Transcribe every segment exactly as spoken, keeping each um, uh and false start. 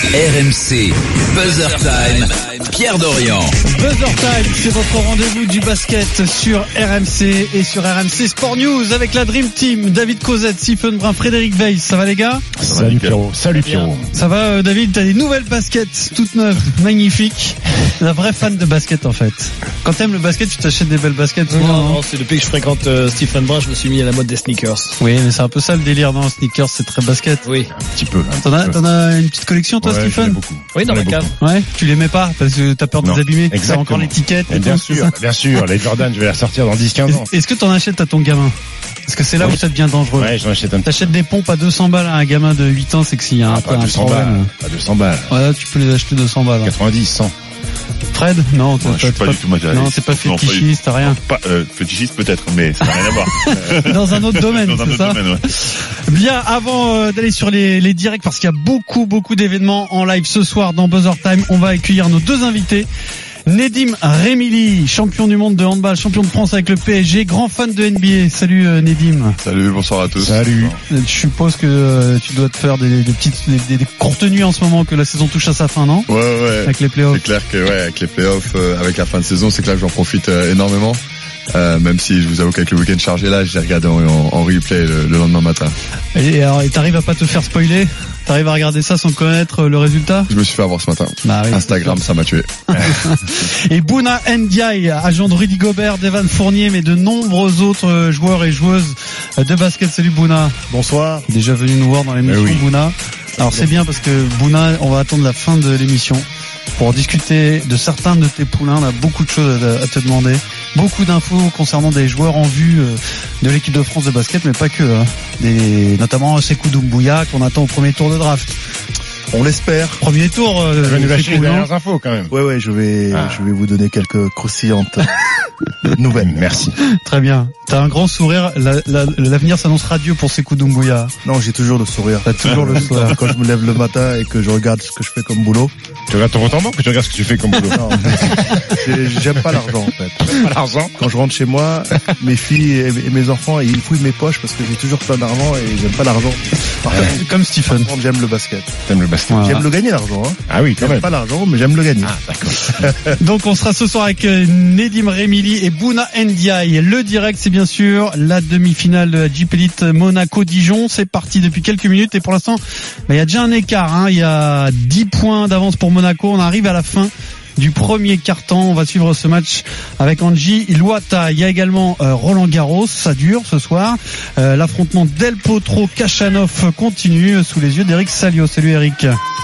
R M C, Buzzer Time, Pierre Dorian. Buzzer Time, c'est votre rendez-vous du basket sur R M C et sur R M C Sport News avec la Dream Team, David Cosette, Stephen Brun, Frédéric Weiss. Ça va les gars? Salut Pierrot. Salut Pierrot. Ça va euh, David? T'as des nouvelles baskets toutes neuves, magnifiques. Un vrai fan de basket en fait. Quand t'aimes le basket, tu t'achètes des belles baskets. Non, non, non, c'est depuis que je fréquente euh, Stephen Brun, je me suis mis à la mode des sneakers. Oui, mais c'est un peu ça le délire, non? Sneakers, c'est très basket. Oui, un petit peu. T'en as, t'en as une petite collection toi, ouais, Stephen? beaucoup. Oui, dans la cave. Ouais, tu les mets pas parce que t'as peur de Non, les abîmer. exactement. T'as encore l'étiquette. Et bien sûr, bien sûr, les Jordan, je vais la sortir dans dix quinze ans. Est-ce que t'en achètes à ton gamin? Parce que c'est là ouais. où ça devient dangereux. Ouais, j'en achète un petit. T'achètes des pompes à deux cents balles à un gamin de huit ans, c'est que s'il y a Ah, un pas peu un deux cents problème. balles. Pas deux cents balles. Ouais, tu peux les acheter deux cents balles. Hein. quatre-vingt-dix, cent. Fred? Non, t'es Ouais, je suis pas du tout matérialiste. Non, t'es pas Non, pas du fétichiste, t'as rien. Pas, euh, fétichiste peut-être, mais ça n'a rien à voir. Dans un autre domaine, Dans un c'est autre ça? domaine, ouais. Bien, avant euh, d'aller sur les, les directs, parce qu'il y a beaucoup, beaucoup d'événements en live ce soir dans Buzzer Time, on va accueillir nos deux invités. Nedim Remili, champion du monde de handball, champion de France avec le P S G, grand fan de N B A. Salut euh, Nedim. Salut, bonsoir à tous. Salut. Je suppose que euh, tu dois te faire des, des petites, des, des courtes nuits en ce moment que la saison touche à sa fin, non? Ouais, ouais. Avec les playoffs. C'est clair que, ouais, avec les playoffs, euh, avec la fin de saison, c'est clair que j'en profite euh, énormément. Euh, même si je vous avoue qu'avec le week-end chargé là, j'ai regardé en, en, en replay le, le lendemain matin. Et alors, et t'arrives à pas te faire spoiler? T'arrives à regarder ça sans connaître le résultat? Je me suis fait avoir ce matin. Bah oui, Instagram, ça m'a tué. Et Bouna Ndiaye, agent de Rudy Gobert, d'Evan Fournier, mais de nombreux autres joueurs et joueuses de basket. Salut Bouna. Bonsoir. Déjà venu nous voir dans l'émission, Eh oui. Bouna. Alors c'est bien parce que Bouna, on va attendre la fin de l'émission pour discuter de certains de tes poulains. On a beaucoup de choses à te demander. Beaucoup d'infos concernant des joueurs en vue de l'équipe de France de basket, mais pas que. Hein. Des, notamment Sekou Doumbouya qu'on attend au premier tour de draft. On l'espère. Premier tour. Euh, Tu vas nous lâcher Sekou, les non dernières infos quand même. Ouais, ouais, je vais, Ah. je vais vous donner quelques croustillantes nouvelles. Merci. Très bien. T'as un grand sourire. La- la- L'avenir s'annonce radieux pour Sekou Doumbouya. Non, j'ai toujours le sourire. T'as toujours le sourire. Quand je me lève le matin et que je regarde ce que je fais comme boulot. Tu regardes ton compte en banque ou tu regardes ce que tu fais comme boulot? Non, j'ai- j'aime pas l'argent, en fait. Pas l'argent. Quand je rentre chez moi, mes filles et et mes enfants, ils fouillent mes poches parce que j'ai toujours plein d'argent et j'aime pas l'argent. Par contre, Comme Stephen. par contre, j'aime le basket. T'aimes le basket? Voilà. J'aime le gagner, l'argent, hein. Ah oui, quand J'aime même. pas l'argent, mais j'aime le gagner. Ah, d'accord. Donc on sera ce soir avec euh, Nedim Remili et Bouna Ndiaye. Le direct, c'est bien sûr la demi-finale de la Jeep Elite Monaco-Dijon. C'est parti depuis quelques minutes et pour l'instant, bah, il y a déjà un écart. Hein. Il y a dix points d'avance pour Monaco. On arrive à la fin du premier quart-temps. On va suivre ce match avec Angie Iluata. Il y a également euh, Roland Garros. Ça dure ce soir. Euh, l'affrontement Del Potro-Kachanov continue sous les yeux d'Eric Salio. Salut Eric.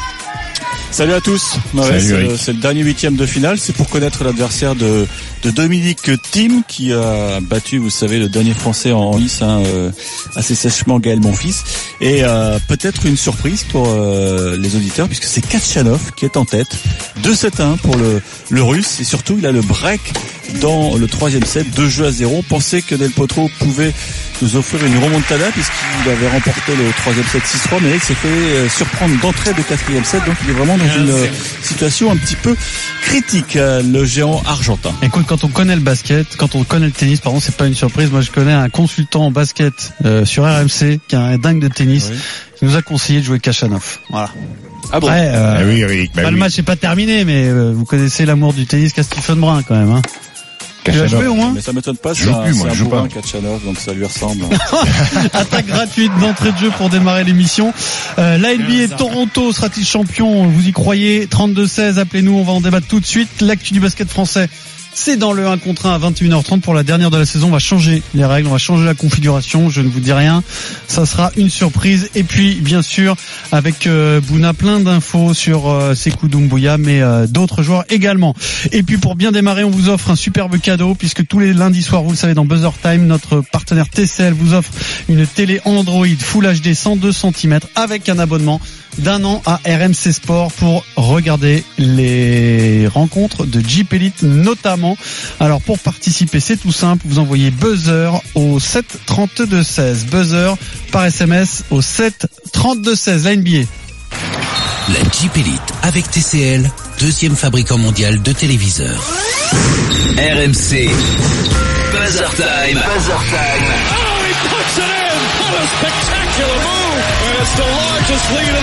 Salut à tous. Ouais, Salut, c'est, Eric. le, c'est le dernier huitième de finale. C'est pour connaître l'adversaire de, de Dominique Thiem qui a battu, vous savez, le dernier Français en lice, hein, euh, assez sèchement, Gaël Monfils. Et euh, peut-être une surprise pour euh, les auditeurs puisque c'est Kachanov qui est en tête. deux sept à un pour le, le Russe. Et surtout, il a le break dans le troisième set, deux jeux à zéro. On pensait que Del Potro pouvait nous offrir une remontada puisqu'il avait remporté le troisième set six trois, mais là, il s'est fait euh, surprendre d'entrée de quatrième set, donc il est vraiment dans une euh, situation un petit peu critique, euh, le géant argentin. Écoute, quand on connaît le basket, quand on connaît le tennis, pardon, c'est pas une surprise. Moi, je connais un consultant en basket euh, sur R M C qui est un dingue de tennis, Oui. qui nous a conseillé de jouer Kachanov. Voilà. Ah bon? Après, euh, Ah oui, Eric. Bah bah, oui. le match n'est pas terminé, mais euh, vous connaissez l'amour du tennis qu'a Stephen Brun quand même. Hein. Tu vas Kachanov. jouer au moins? Mais ça m'étonne pas, Je c'est joue un, plus, moi, c'est un je joue bourrin, pas. Kachanov, donc ça lui ressemble. Attaque gratuite d'entrée de jeu pour démarrer l'émission. Euh, la N B A Toronto sera-t-il champion? Vous y croyez? trente-deux seize, appelez-nous, on va en débattre tout de suite. L'actu du basket français, c'est dans le un contre un à vingt et une heures trente pour la dernière de la saison. On va changer les règles, on va changer la configuration. Je ne vous dis rien. Ça sera une surprise. Et puis, bien sûr, avec euh, Bouna, plein d'infos sur euh, Sekou Doumbouya, mais euh, d'autres joueurs également. Et puis, pour bien démarrer, on vous offre un superbe cadeau, puisque tous les lundis soirs, vous le savez, dans Buzzer Time, notre partenaire T C L vous offre une télé Android Full H D cent deux centimètres avec un abonnement d'un an à R M C Sport pour regarder les rencontres de Jeep Elite notamment. Alors pour participer, c'est tout simple, vous envoyez buzzer au sept trente-deux seize, buzzer par S M S au sept trente-deux seize, la N B A. La Jeep Elite avec T C L, deuxième fabricant mondial de téléviseurs. R M C, Buzzer Time. Buzzer Time. Oh, he puts it in! What a spectacular move! And it's the largest lead of the game.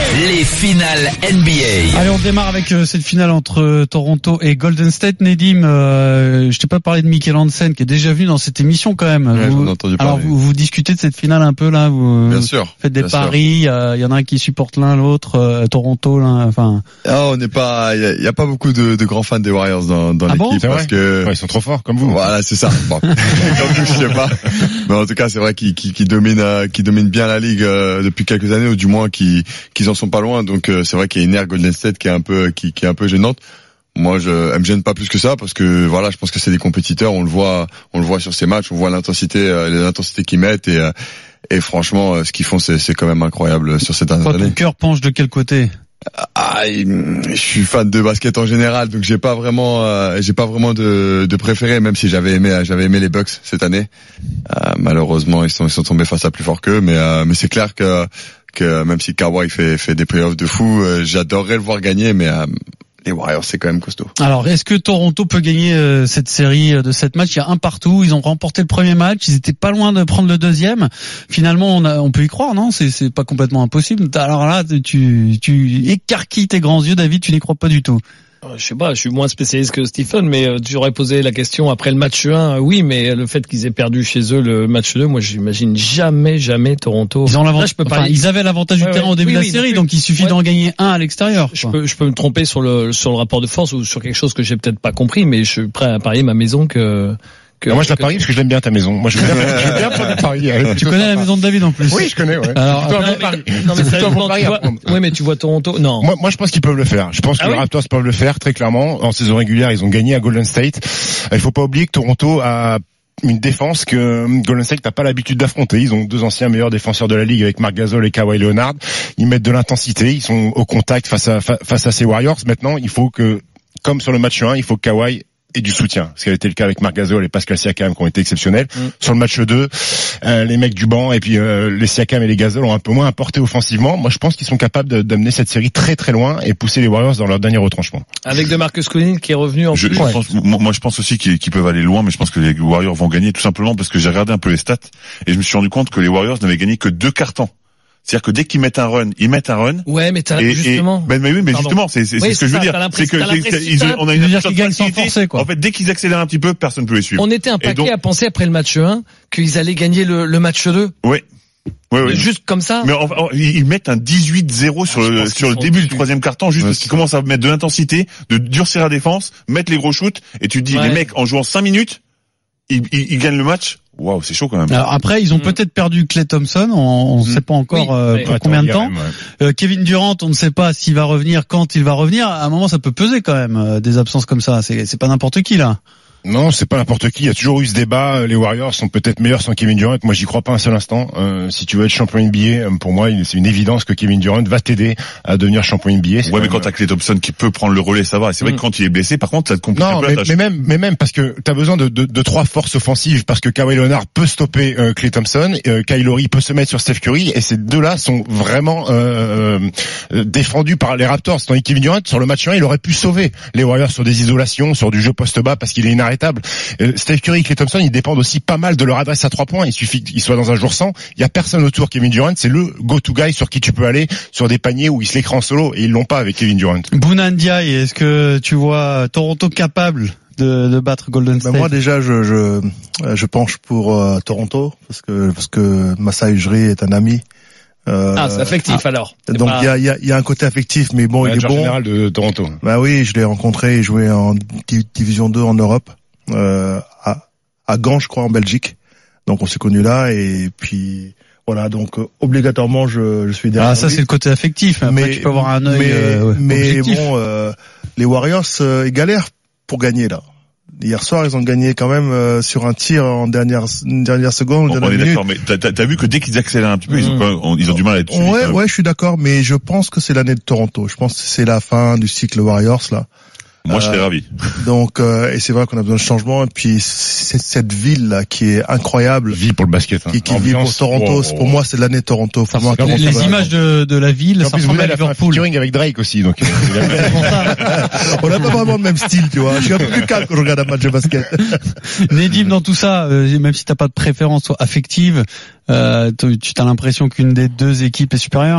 Les finales N B A. Allez, on démarre avec euh, cette finale entre euh, Toronto et Golden State. Nedim, euh, je t'ai pas parlé de Michael Hansen qui est déjà venu dans cette émission quand même. Ouais, vous, j'en ai entendu alors parler. vous, vous discutez de cette finale un peu là, vous Bien sûr. faites des bien paris, il y, a, y en a un qui supporte l'un l'autre, euh, Toronto là, enfin. Ah, on n'est pas, il y, a- y a pas beaucoup de, de grands fans des Warriors dans, dans Ah bon l'équipe C'est parce vrai que Ouais, ils sont trop forts, comme vous. voilà, c'est ça. Bon. Donc, je sais pas. Mais en tout cas, c'est vrai qu'ils qu'ils qu'ils dominent, euh, qu'ils dominent bien la ligue euh, depuis quelques années, ou du moins qu'ils qu'ils en sont pas loin. Donc euh, c'est vrai qu'il y a une ère Golden State qui est un peu qui, qui est un peu gênante. Moi, je, elle me gêne pas plus que ça parce que voilà, je pense que c'est des compétiteurs. On le voit, on le voit sur ces matchs, on voit l'intensité, euh, l'intensité qu'ils mettent et euh, et franchement, euh, ce qu'ils font, c'est c'est quand même incroyable sur ces dernières Toi, ton années. cœur penche de quel côté? Ah, je suis fan de basket en général, donc j'ai pas vraiment, euh, j'ai pas vraiment de, de préféré, même si j'avais aimé, j'avais aimé les Bucks cette année. Euh, malheureusement, ils sont, ils sont tombés face à plus fort qu'eux, mais, euh, mais c'est clair que, que même si Kawhi fait, fait des playoffs de fou, euh, j'adorerais le voir gagner, mais euh, les Warriors, c'est quand même costaud. Alors, est-ce que Toronto peut gagner euh, cette série de sept matchs? Il y a un partout. Ils ont remporté le premier match. Ils étaient pas loin de prendre le deuxième. Finalement, on, a, on peut y croire, non? C'est, c'est pas complètement impossible. Alors là, tu, tu écarquilles tes grands yeux, David. Tu n'y crois pas du tout. Je sais pas, je suis moins spécialiste que Stephen, mais euh, tu aurais posé la question après le match un, euh, oui, mais le fait qu'ils aient perdu chez eux le match deux, moi j'imagine jamais, jamais Toronto. Ils ont Là, l'avantage. je peux pas. Enfin, ils avaient l'avantage Ouais, du terrain ouais. au début Oui, de la oui, série, oui. donc il suffit Ouais. d'en gagner un à l'extérieur. Je quoi. peux, je peux me tromper sur le sur le rapport de force ou sur quelque chose que j'ai peut-être pas compris, mais je suis prêt à parier ma maison que. que Moi, je la que- parie parce que je l'aime bien ta maison. Moi, je veux bien, je veux bien prendre des paris. Elle est Tu plutôt connais la sympa. maison de David en plus. Oui, je connais, ouais. Alors, C'est plutôt un Non, bon pari. mais, non, mais C'est plutôt un bon sérieusement, pari tu à vois, prendre. oui, mais tu vois Toronto, non. Moi, moi, je pense qu'ils peuvent le faire. Je pense que Ah les oui Raptors peuvent le faire, très clairement. En saison régulière, ils ont gagné à Golden State. Il faut pas oublier que Toronto a une défense que Golden State n'a pas l'habitude d'affronter. Ils ont deux anciens meilleurs défenseurs de la ligue avec Marc Gasol et Kawhi Leonard. Ils mettent de l'intensité, ils sont au contact face à, fa- face à ces Warriors. Maintenant, il faut que, comme sur le match un, il faut que Kawhi ait du soutien. Ce qui a été le cas avec Marc Gasol et Pascal Siakam qui ont été exceptionnels. Mm. Sur le match deux, euh, les mecs du banc et puis euh, les Siakam et les Gasol ont un peu moins apporté offensivement. Moi, je pense qu'ils sont capables de- d'amener cette série très très loin et pousser les Warriors dans leur dernier retranchement. Avec de Marcus Cousins qui est revenu en Je, plus. je pense, moi, moi, je pense aussi qu'ils, qu'ils peuvent aller loin, mais je pense que les Warriors vont gagner tout simplement parce que j'ai regardé un peu les stats et je me suis rendu compte que les Warriors n'avaient gagné que deux cartons. C'est-à-dire que dès qu'ils mettent un run, ils mettent un run. Ouais, mais t'as, Et, justement. et, ben, mais oui, mais Pardon. justement, c'est, c'est, Oui, c'est ce que c'est je veux ça, dire. t'as C'est que, l'impression- c'est- t'as c'est- ils- l'impression- on a Ça une veut dire qu'ils gagnent sans facilité. forcer, quoi. En fait, dès qu'ils accélèrent un petit peu, personne peut les suivre. On était un Et paquet donc- à penser après le match un qu'ils allaient gagner le, le match deux. Ouais. Ouais, ouais. Juste comme ça. Mais en- en- ils mettent un dix-huit zéro sur Ah, je le, pense sur le qu'ils sont début du au-dessus. troisième quart-temps, juste Ouais, parce qu'ils commencent à mettre de l'intensité, de durcir la défense, mettre les gros shoots, et tu te dis, Ouais. les mecs, en jouant cinq minutes, ils, ils, ils gagnent le match. Waouh, c'est chaud quand même. Alors après, ils ont Mm. peut-être perdu Klay Thompson. On ne Mm. sait pas encore Oui, euh, ouais. pour Ouais, combien de t'as temps. regardé, ouais. Euh, Kevin Durant, on ne sait pas s'il va revenir, quand il va revenir. À un moment, ça peut peser quand même euh, des absences comme ça. C'est, c'est pas n'importe qui là. Non, c'est pas n'importe qui. Il y a toujours eu ce débat. Les Warriors sont peut-être meilleurs sans Kevin Durant. Moi, j'y crois pas un seul instant. Euh, si tu veux être champion N B A, pour moi, il- c'est une évidence que Kevin Durant va t'aider à devenir champion N B A. C'est Ouais, mais quand quand même- t'as Klay Thompson qui peut prendre le relais, ça va. Et c'est vrai Mm. que quand il est blessé, par contre, ça te complique un Non, peu mais, la tâche. mais même, mais même parce que t'as besoin de, de, de trois forces offensives parce que Kawhi Leonard peut stopper euh, Klay Thompson, euh, Kyle Lowry peut se mettre sur Steph Curry et ces deux-là sont vraiment euh, euh, défendus par les Raptors. Tandis que Kevin Durant sur le match un, il aurait pu sauver les Warriors sur des isolations, sur du jeu poste bas parce qu'il est inarrêtable. Euh, Steph Curry et Klay Thompson, ils dépendent aussi pas mal de leur adresse à trois points. Il suffit qu'ils soient dans un jour sans. Il y a personne autour. Kevin Durant, c'est le go-to guy sur qui tu peux aller sur des paniers où il se l'écran en solo et ils l'ont pas avec Kevin Durant. Bouna Ndiaye, est-ce que tu vois Toronto capable de, de battre Golden Ben State? moi déjà je je euh, je penche pour euh, Toronto parce que parce que Masai Ujiri est un ami. Euh, Ah, c'est affectif alors. C'est donc pas- il y a il y a il y a un côté affectif mais bon il est Manager bon. général de Toronto. Bah oui, je l'ai rencontré, il jouait en di- division deux en Europe, euh, à, à Gand, je crois, en Belgique. Donc on s'est connus là et puis voilà, donc euh, obligatoirement je, je suis derrière Ah, ça lui. c'est le côté affectif. Après, mais tu peux avoir un œil mais, euh, ouais, mais objectif. bon, euh, les Warriors euh, ils galèrent pour gagner là. Hier soir, ils ont gagné quand même euh, sur un tir en dernière une dernière seconde, On, on dernière est minute. d'accord, mais t'as, t'as, t'as vu que dès qu'ils accélèrent un petit peu, ils ont, Mm. quand même- on- ils ont du mal à être suivis. Ouais, quand même. ouais, je suis d'accord, mais je pense que c'est l'année de Toronto. Je pense que c'est la fin du cycle Warriors là. Moi, je serais Euh, ravi. Donc, euh, et c'est vrai qu'on a besoin de changement. Et puis c'est cette ville là qui est incroyable, Vie pour le basket. Hein. qui, qui vit pour Ambiance, Toronto. oh, C'est- oh. Pour moi, c'est l'année de Toronto. Faut voir Les, Toronto les va- images de, de la ville, En ça plus, ressemble vous à avez fait un Liverpool. featuring avec Drake aussi, donc. euh, il a- C'est pour ça. On n'a pas vraiment le même style, tu vois. Je suis un peu plus calme quand je regarde un match de basket. Nedim, dans tout ça, euh, même si t'as pas de préférence soit affective, euh, tu tu as l'impression qu'une des deux équipes est supérieure?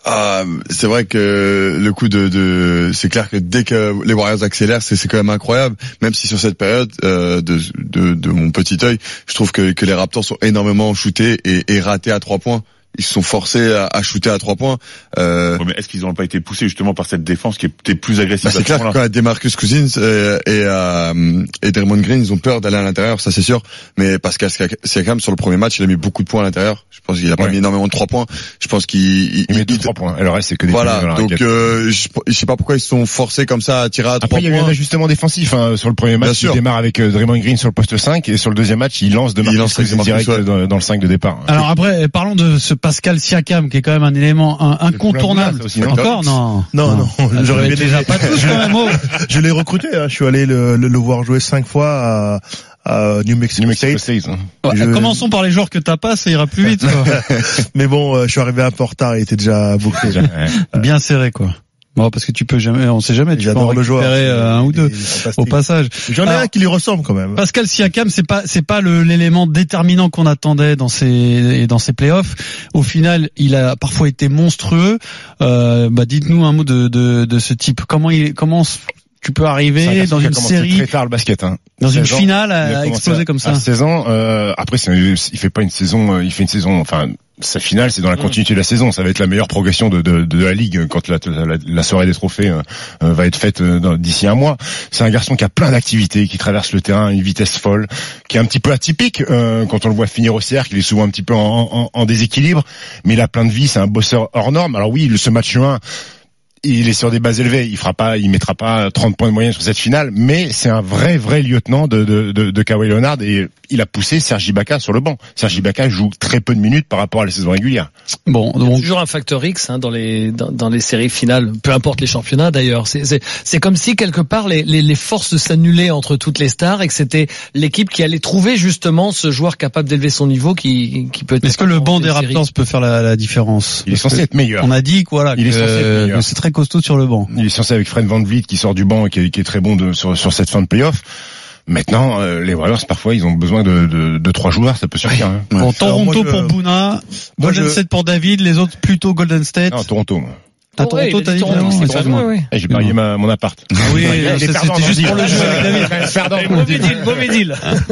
Ah, c'est vrai que le coup de, de c'est clair que dès que les Warriors accélèrent, c'est, c'est quand même incroyable. Même si sur cette période euh, de, de, de mon petit œil, je trouve que, que les Raptors sont énormément shootés et, et ratés à trois points. Ils se sont forcés à, à shooter à trois points. Euh, ouais, mais est-ce qu'ils n'ont pas été poussés justement par cette défense qui était plus agressive? Bah c'est clair que quand DeMarcus Cousins et, et, euh, et Draymond Green, ils ont peur d'aller à l'intérieur, ça c'est sûr. Mais Pascal Siakam, sur le premier match, il a mis beaucoup de points à l'intérieur. Je pense qu'il a pas ouais. mis énormément de trois points. Je pense qu'il il, il met deux trois points. Alors reste c'est que des voilà. Points donc euh, je, je sais pas pourquoi ils se sont forcés comme ça à tirer à trois points. Après il y a eu un ajustement défensif hein, sur le premier match. Il démarre avec euh, Draymond Green sur le poste cinq et sur le deuxième match il lance DeMarcus Cousins direct ouais. dans, dans le cinq de départ. Alors après parlons de ce Pascal Siakam qui est quand même un élément un, incontournable. Aussi, non Encore non. Non non. non. J'aurais déjà pas tous quand même. Oh. Je l'ai recruté. Hein. Je suis allé le, le, le voir jouer cinq fois à, à New Mexico, New Mexico State. State. Ouais, je... Commençons par les joueurs que t'as pas, ça ira plus vite. Quoi. Mais bon, euh, je suis arrivé un peu en retard. Il était déjà bouclé. Bien serré quoi. Bon, parce que tu peux jamais, on sait jamais, tu peux en récupérer le un ou deux au passage. J'en ai Alors, un qui lui ressemble quand même. Pascal Siakam, c'est pas, c'est pas le, l'élément déterminant qu'on attendait dans ses, dans ses playoffs. Au final, il a parfois été monstrueux. Euh, bah, dites-nous un mot de, de, de ce type. Comment il, comment tu peux arriver dans une série très tard le basket, hein. Dans une finale à, à exploser comme ça. À seize ans, euh, après, c'est, il fait pas une saison, il fait une saison, enfin, sa finale, c'est dans la continuité de la saison. Ça va être la meilleure progression de, de, de la ligue quand la, la, la soirée des trophées euh, va être faite euh, d'ici un mois. C'est un garçon qui a plein d'activités, qui traverse le terrain à une vitesse folle, qui est un petit peu atypique euh, quand on le voit finir au cercle. Il est souvent un petit peu en, en, en déséquilibre, mais il a plein de vie. C'est un bosseur hors norme. Alors oui, ce match un, il est sur des bases élevées, il fera pas, il mettra pas trente points de moyenne sur cette finale, mais c'est un vrai, vrai lieutenant de, de, de, de Kawhi Leonard et il a poussé Serge Ibaka sur le banc. Serge Ibaka joue très peu de minutes par rapport à la saison régulière. Bon, donc toujours un facteur X hein, dans les dans, dans les séries finales, peu importe les championnats d'ailleurs. C'est c'est c'est comme si quelque part les les, les forces s'annulaient entre toutes les stars et que c'était l'équipe qui allait trouver justement ce joueur capable d'élever son niveau qui qui peut être. Est-ce que le banc des Raptors séries. peut faire la, la différence? Il est censé être meilleur. On a dit que voilà, il que, est censé être meilleur. Que c'est très costaud sur le banc. Il est censé avec Fred VanVleet qui sort du banc et qui est, qui est très bon de, sur, sur cette fin de play-off. Maintenant, euh, les Warriors, parfois, ils ont besoin de, de, de trois joueurs, ça peut suffire. Hein. Ouais. Bon, Toronto je... pour Bouna, Golden je... State pour David, les autres plutôt Golden State. Non, Toronto. Moi. T'as oh, Toronto, ouais, t'as dit Toronto, c'est c'est moi. Ouais. Hey, j'ai parié ma, mon appart. Ah oui, c'était juste pour le jeu avec David. Mauvais deal, mauvais deal.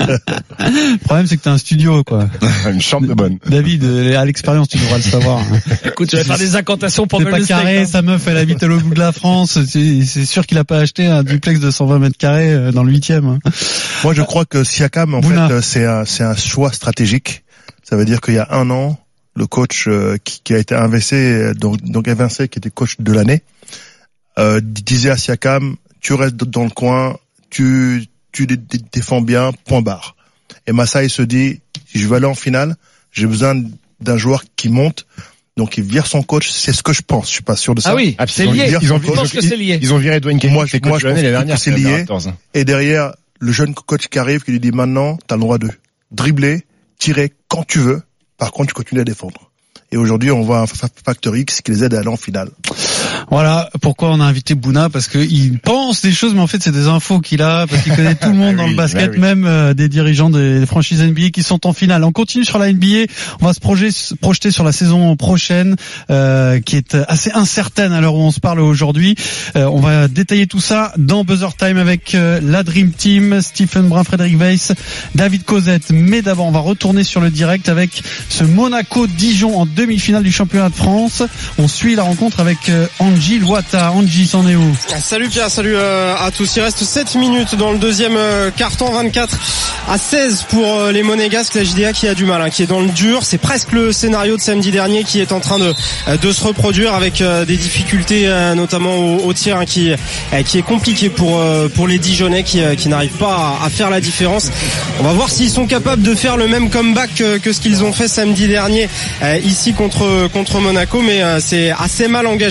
Le problème, c'est que t'as un studio, quoi. Une chambre de bonne. David, à l'expérience, tu devras le savoir. Écoute, tu vas faire des incantations pour me le C'est pas carré, sa meuf, elle habite à l'autre bout de la France. C'est, c'est sûr qu'il a pas acheté un duplex de cent vingt mètres carrés dans le huitième. Moi, je crois que Siakam, en Bouna. fait, c'est un, c'est un choix stratégique. Ça veut dire qu'il y a un an, le coach euh, qui, qui a été invincé, donc, donc invincé, qui était coach de l'année, euh, disait à Siakam, tu restes dans le coin, tu tu dé- dé- défends bien, point barre. Et Masai se dit, si je veux aller en finale, j'ai besoin d'un joueur qui monte. Donc il vire son coach, c'est ce que je pense. Je suis pas sûr de ça. Ah oui, ah, c'est lié. Ils ont, je pense que c'est lié. Ils ont viré Dwayne Casey. Moi, je, moi, je pense l'année que c'est lié. Et derrière, le jeune coach qui arrive, qui lui dit maintenant, t'as le droit de dribbler, tirer quand tu veux. Par contre, tu continues à défendre. Et aujourd'hui, on voit un facteur X qui les aide à aller en finale. Voilà pourquoi on a invité Bouna, parce que il pense des choses, mais en fait c'est des infos qu'il a, parce qu'il connaît tout le monde oui, dans le basket, oui. même euh, des dirigeants des franchises N B A qui sont en finale. On continue sur la N B A, on va se projeter, projeter sur la saison prochaine, euh, qui est assez incertaine à l'heure où on se parle aujourd'hui. Euh, on va détailler tout ça dans Buzzer Time avec euh, la Dream Team, Stephen Brun, Frédéric Weiss, David Cosette. Mais d'abord, on va retourner sur le direct avec ce Monaco-Dijon en demi-finale du championnat de France. On suit la rencontre avec euh, Angie Loata. Angie, c'en est où? Salut Pierre, salut euh, à tous. Il reste sept minutes dans le deuxième euh, quart-temps, vingt-quatre à seize pour euh, les Monégasques. La J D A qui a du mal, hein, qui est dans le dur. C'est presque le scénario de samedi dernier qui est en train de euh, de se reproduire avec euh, des difficultés, euh, notamment au, au tir, hein, qui euh, qui est compliqué pour euh, pour les Dijonnais qui euh, qui n'arrivent pas à, à faire la différence. On va voir s'ils sont capables de faire le même comeback que, que ce qu'ils ont fait samedi dernier euh, ici contre contre Monaco, mais euh, c'est assez mal engagé. vingt-quatre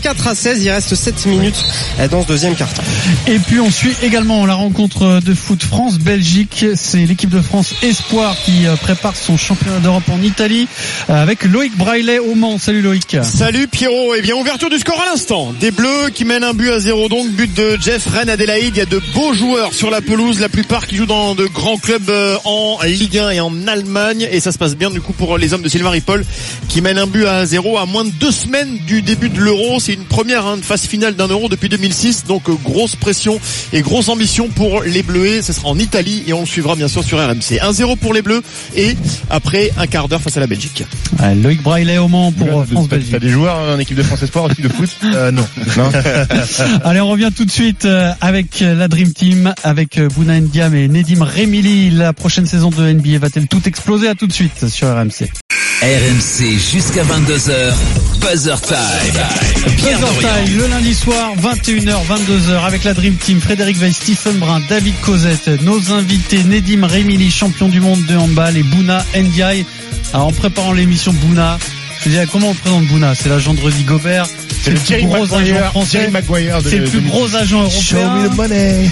vingt-quatre à seize. Il reste sept minutes dans ce deuxième quart-temps. Et puis on suit également la rencontre de foot France-Belgique. C'est l'équipe de France Espoir qui prépare son championnat d'Europe en Italie avec Loïc Braillet au Mans. Salut Loïc. Salut Pierrot. Eh bien, ouverture du score à l'instant. Des Bleus qui mènent un but à zéro, donc but de Jeff Rennes Adélaïde. Il y a de beaux joueurs sur la pelouse, la plupart qui jouent dans de grands clubs en Ligue un et en Allemagne, et ça se passe bien du coup pour les hommes de Sylvain Ripoll qui mènent un but à zéro à moins de deux semaines du début de l'Euro. C'est une première hein, phase finale d'un Euro depuis deux mille six, donc euh, grosse pression et grosse ambition pour les Bleuets. Ce sera en Italie et on le suivra bien sûr sur R M C. un zéro pour les Bleus et après un quart d'heure face à la Belgique. Ouais, Loïc Braillet au Mans pour France-Belgique. T'as des joueurs en équipe de France Espoir aussi de foot? Euh, non. Non. Allez, on revient tout de suite avec la Dream Team, avec Bouna Ndiam et Nedim Remili. La prochaine saison de N B A va-t-elle tout exploser? À tout de suite sur R M C. R M C jusqu'à vingt-deux heures, Buzzer Time. Buzzer Time, le lundi soir, vingt et une heures, vingt-deux heures, avec la Dream Team, Frédéric Weiss, Stephen Brun, David Cosette, nos invités, Nedim Remili, champion du monde de handball, et Bouna Ndiaye. Alors, en préparant l'émission Bouna, je disais, comment on présente Bouna? C'est l'agent de Rudy Gobert. C'est le plus gros agent français. C'est le plus gros agent européen. Show me the money.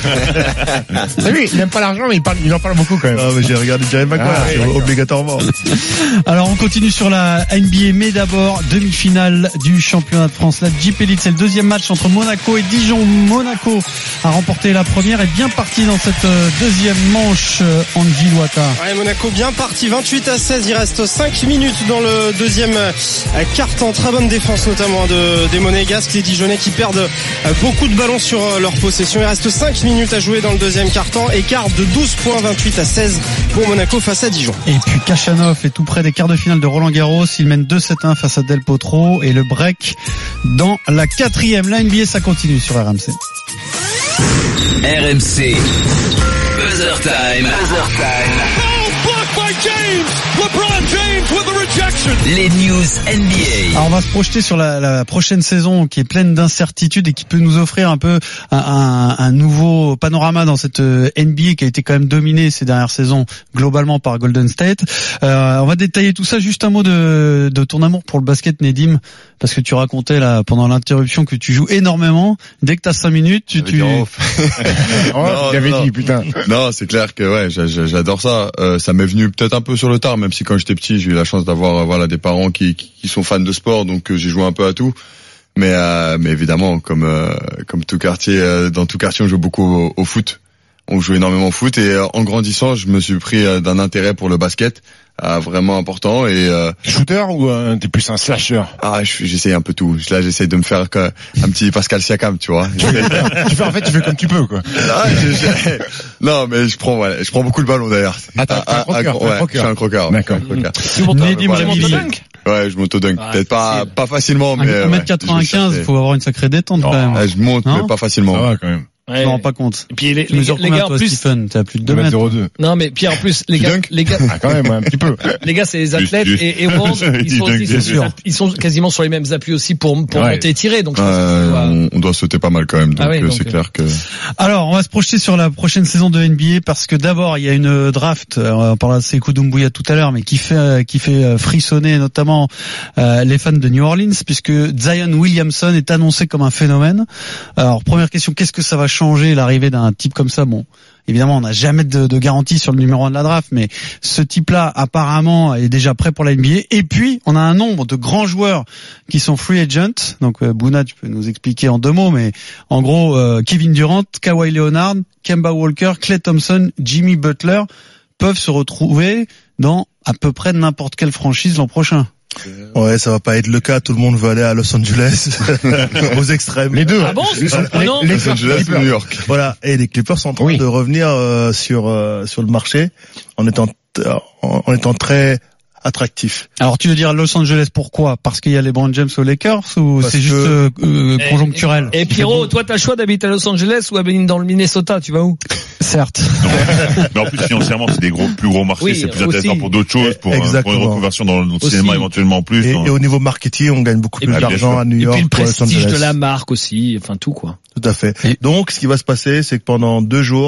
C'est lui, il n'aime pas l'argent, mais il parle, il en parle beaucoup quand même. Ah, mais j'ai regardé Jerry Maguire, Ah, c'est ouais, obligatoirement. Alors on continue sur la N B A, mais d'abord demi-finale du championnat de France. La Jeep Elite, c'est le deuxième match entre Monaco et Dijon. Monaco a remporté la première, est bien parti dans cette deuxième manche. Andy Loata. Ouais, Monaco bien parti, vingt-huit à seize. Il reste cinq minutes dans le deuxième quart-temps. Très bonne défense notamment de des Monégasques, les Dijonnais qui perdent beaucoup de ballons sur leur possession. Il reste cinq minutes à jouer dans le deuxième quart-temps. Écart de douze points, vingt-huit à seize pour Monaco face à Dijon. Et puis Kachanov est tout près des quarts de finale de Roland Garros. Il mène deux sept un face à Del Potro, et le break dans la quatrième. La N B A, ça continue sur R M C. R M C Buzzer Time. Buzzer Time. By James, LeBron James with the rejection. Les news N B A. Alors on va se projeter sur la, la prochaine saison qui est pleine d'incertitudes et qui peut nous offrir un peu un, un, un nouveau panorama dans cette N B A qui a été quand même dominée ces dernières saisons globalement par Golden State. Euh, on va détailler tout ça. Juste un mot de, de ton amour pour le basket, Nedim, parce que tu racontais là pendant l'interruption que tu joues énormément. Dès que t'as cinq minutes, tu... tu... Oh, j'avais non, dit, putain. Non, c'est clair que ouais, j'adore ça. Euh, ça m'est venu peut-être un peu sur le tard, même si quand j'étais petit, j'ai eu la chance d'avoir voilà des parents qui, qui, qui sont fans de sport, donc euh, j'ai joué un peu à tout. Mais euh, mais évidemment, comme euh, comme tout quartier, euh, dans tout quartier, on joue beaucoup au, au foot. On joue énormément au foot, et euh, en grandissant, je me suis pris euh, d'un intérêt pour le basket. Ah, vraiment important. Et euh, shooter ou euh, t'es plus un slasher? Ah, j'essaye un peu tout. Là, j'essaye de me faire un petit Pascal Siakam, tu vois. tu fais en fait, tu fais comme tu peux, quoi. Ah, je, je, non, mais je prends, voilà, je prends beaucoup le ballon d'ailleurs. Ah, t'es un croqueur, ouais, je suis un croqueur. D'accord. Nedim Remili. Ouais, je monte-dunk. Ah, Peut-être pas, pas facilement, mais. un mètre quatre-vingt-quinze, il faut avoir une sacrée détente quand même. Ouais, je monte, non mais pas facilement. Ça va quand même. Ouais. Je me rends pas compte. Et puis les, tu mesures les, les gars, toi, en plus, Stephen, t'as plus de deux mètres. zéro deux. Non, mais Pierre, en plus, les gars, les gars, ah, quand même, ouais, un petit peu. Les gars, c'est les athlètes, Juste, et, et Ward, ils sont, dunk, ils, sont, ils sont quasiment sur les mêmes appuis aussi pour, pour ouais. monter et tirer. Donc, je pense euh, doit... on, on doit sauter pas mal quand même. Donc, ah ouais, donc c'est euh... clair que. Alors, on va se projeter sur la prochaine saison de N B A parce que d'abord, il y a une draft. On parlera de Sekou Doumbouya tout à l'heure, mais qui fait, qui fait frissonner notamment euh, les fans de New Orleans, puisque Zion Williamson est annoncé comme un phénomène. Alors, première question, qu'est-ce que ça va changer l'arrivée d'un type comme ça? Bon, évidemment, on n'a jamais de, de garantie sur le numéro un de la draft, mais ce type-là, apparemment, est déjà prêt pour la N B A. Et puis, on a un nombre de grands joueurs qui sont free agents. Donc, euh, Bouna, tu peux nous expliquer en deux mots, mais en gros, euh, Kevin Durant, Kawhi Leonard, Kemba Walker, Klay Thompson, Jimmy Butler peuvent se retrouver dans à peu près n'importe quelle franchise l'an prochain. Ouais, ça va pas être le cas. Tout le monde veut aller à Los Angeles, aux extrêmes. Les deux. Ah bon? Les, Ah non. les, Los Angeles et New York. Voilà. Et les Clippers sont en train Oui. de revenir euh, sur euh, sur le marché en étant en, en étant très attractifs. Alors, tu veux dire Los Angeles, pourquoi? Parce qu'il y a les LeBron James aux Lakers, ou Parce c'est juste que- euh, Et- conjoncturel? Et Pierrot, toi, t'as le choix d'habiter à Los Angeles ou à Benin dans le Minnesota, tu vas où? Certes. Mais en plus, financièrement, c'est des gros, plus gros marchés, Oui, c'est plus aussi. intéressant pour d'autres choses, pour, euh, pour Exactement. une reconversion dans le Aussi. cinéma éventuellement en plus. Et, dans- et au niveau marketing, on gagne beaucoup Et plus puis, bien d'argent sûr. à New Et York puis le qu'à Los prestige Angeles. de la marque aussi, enfin tout quoi. Tout à fait. Et- Donc, ce qui va se passer, c'est que pendant deux jours,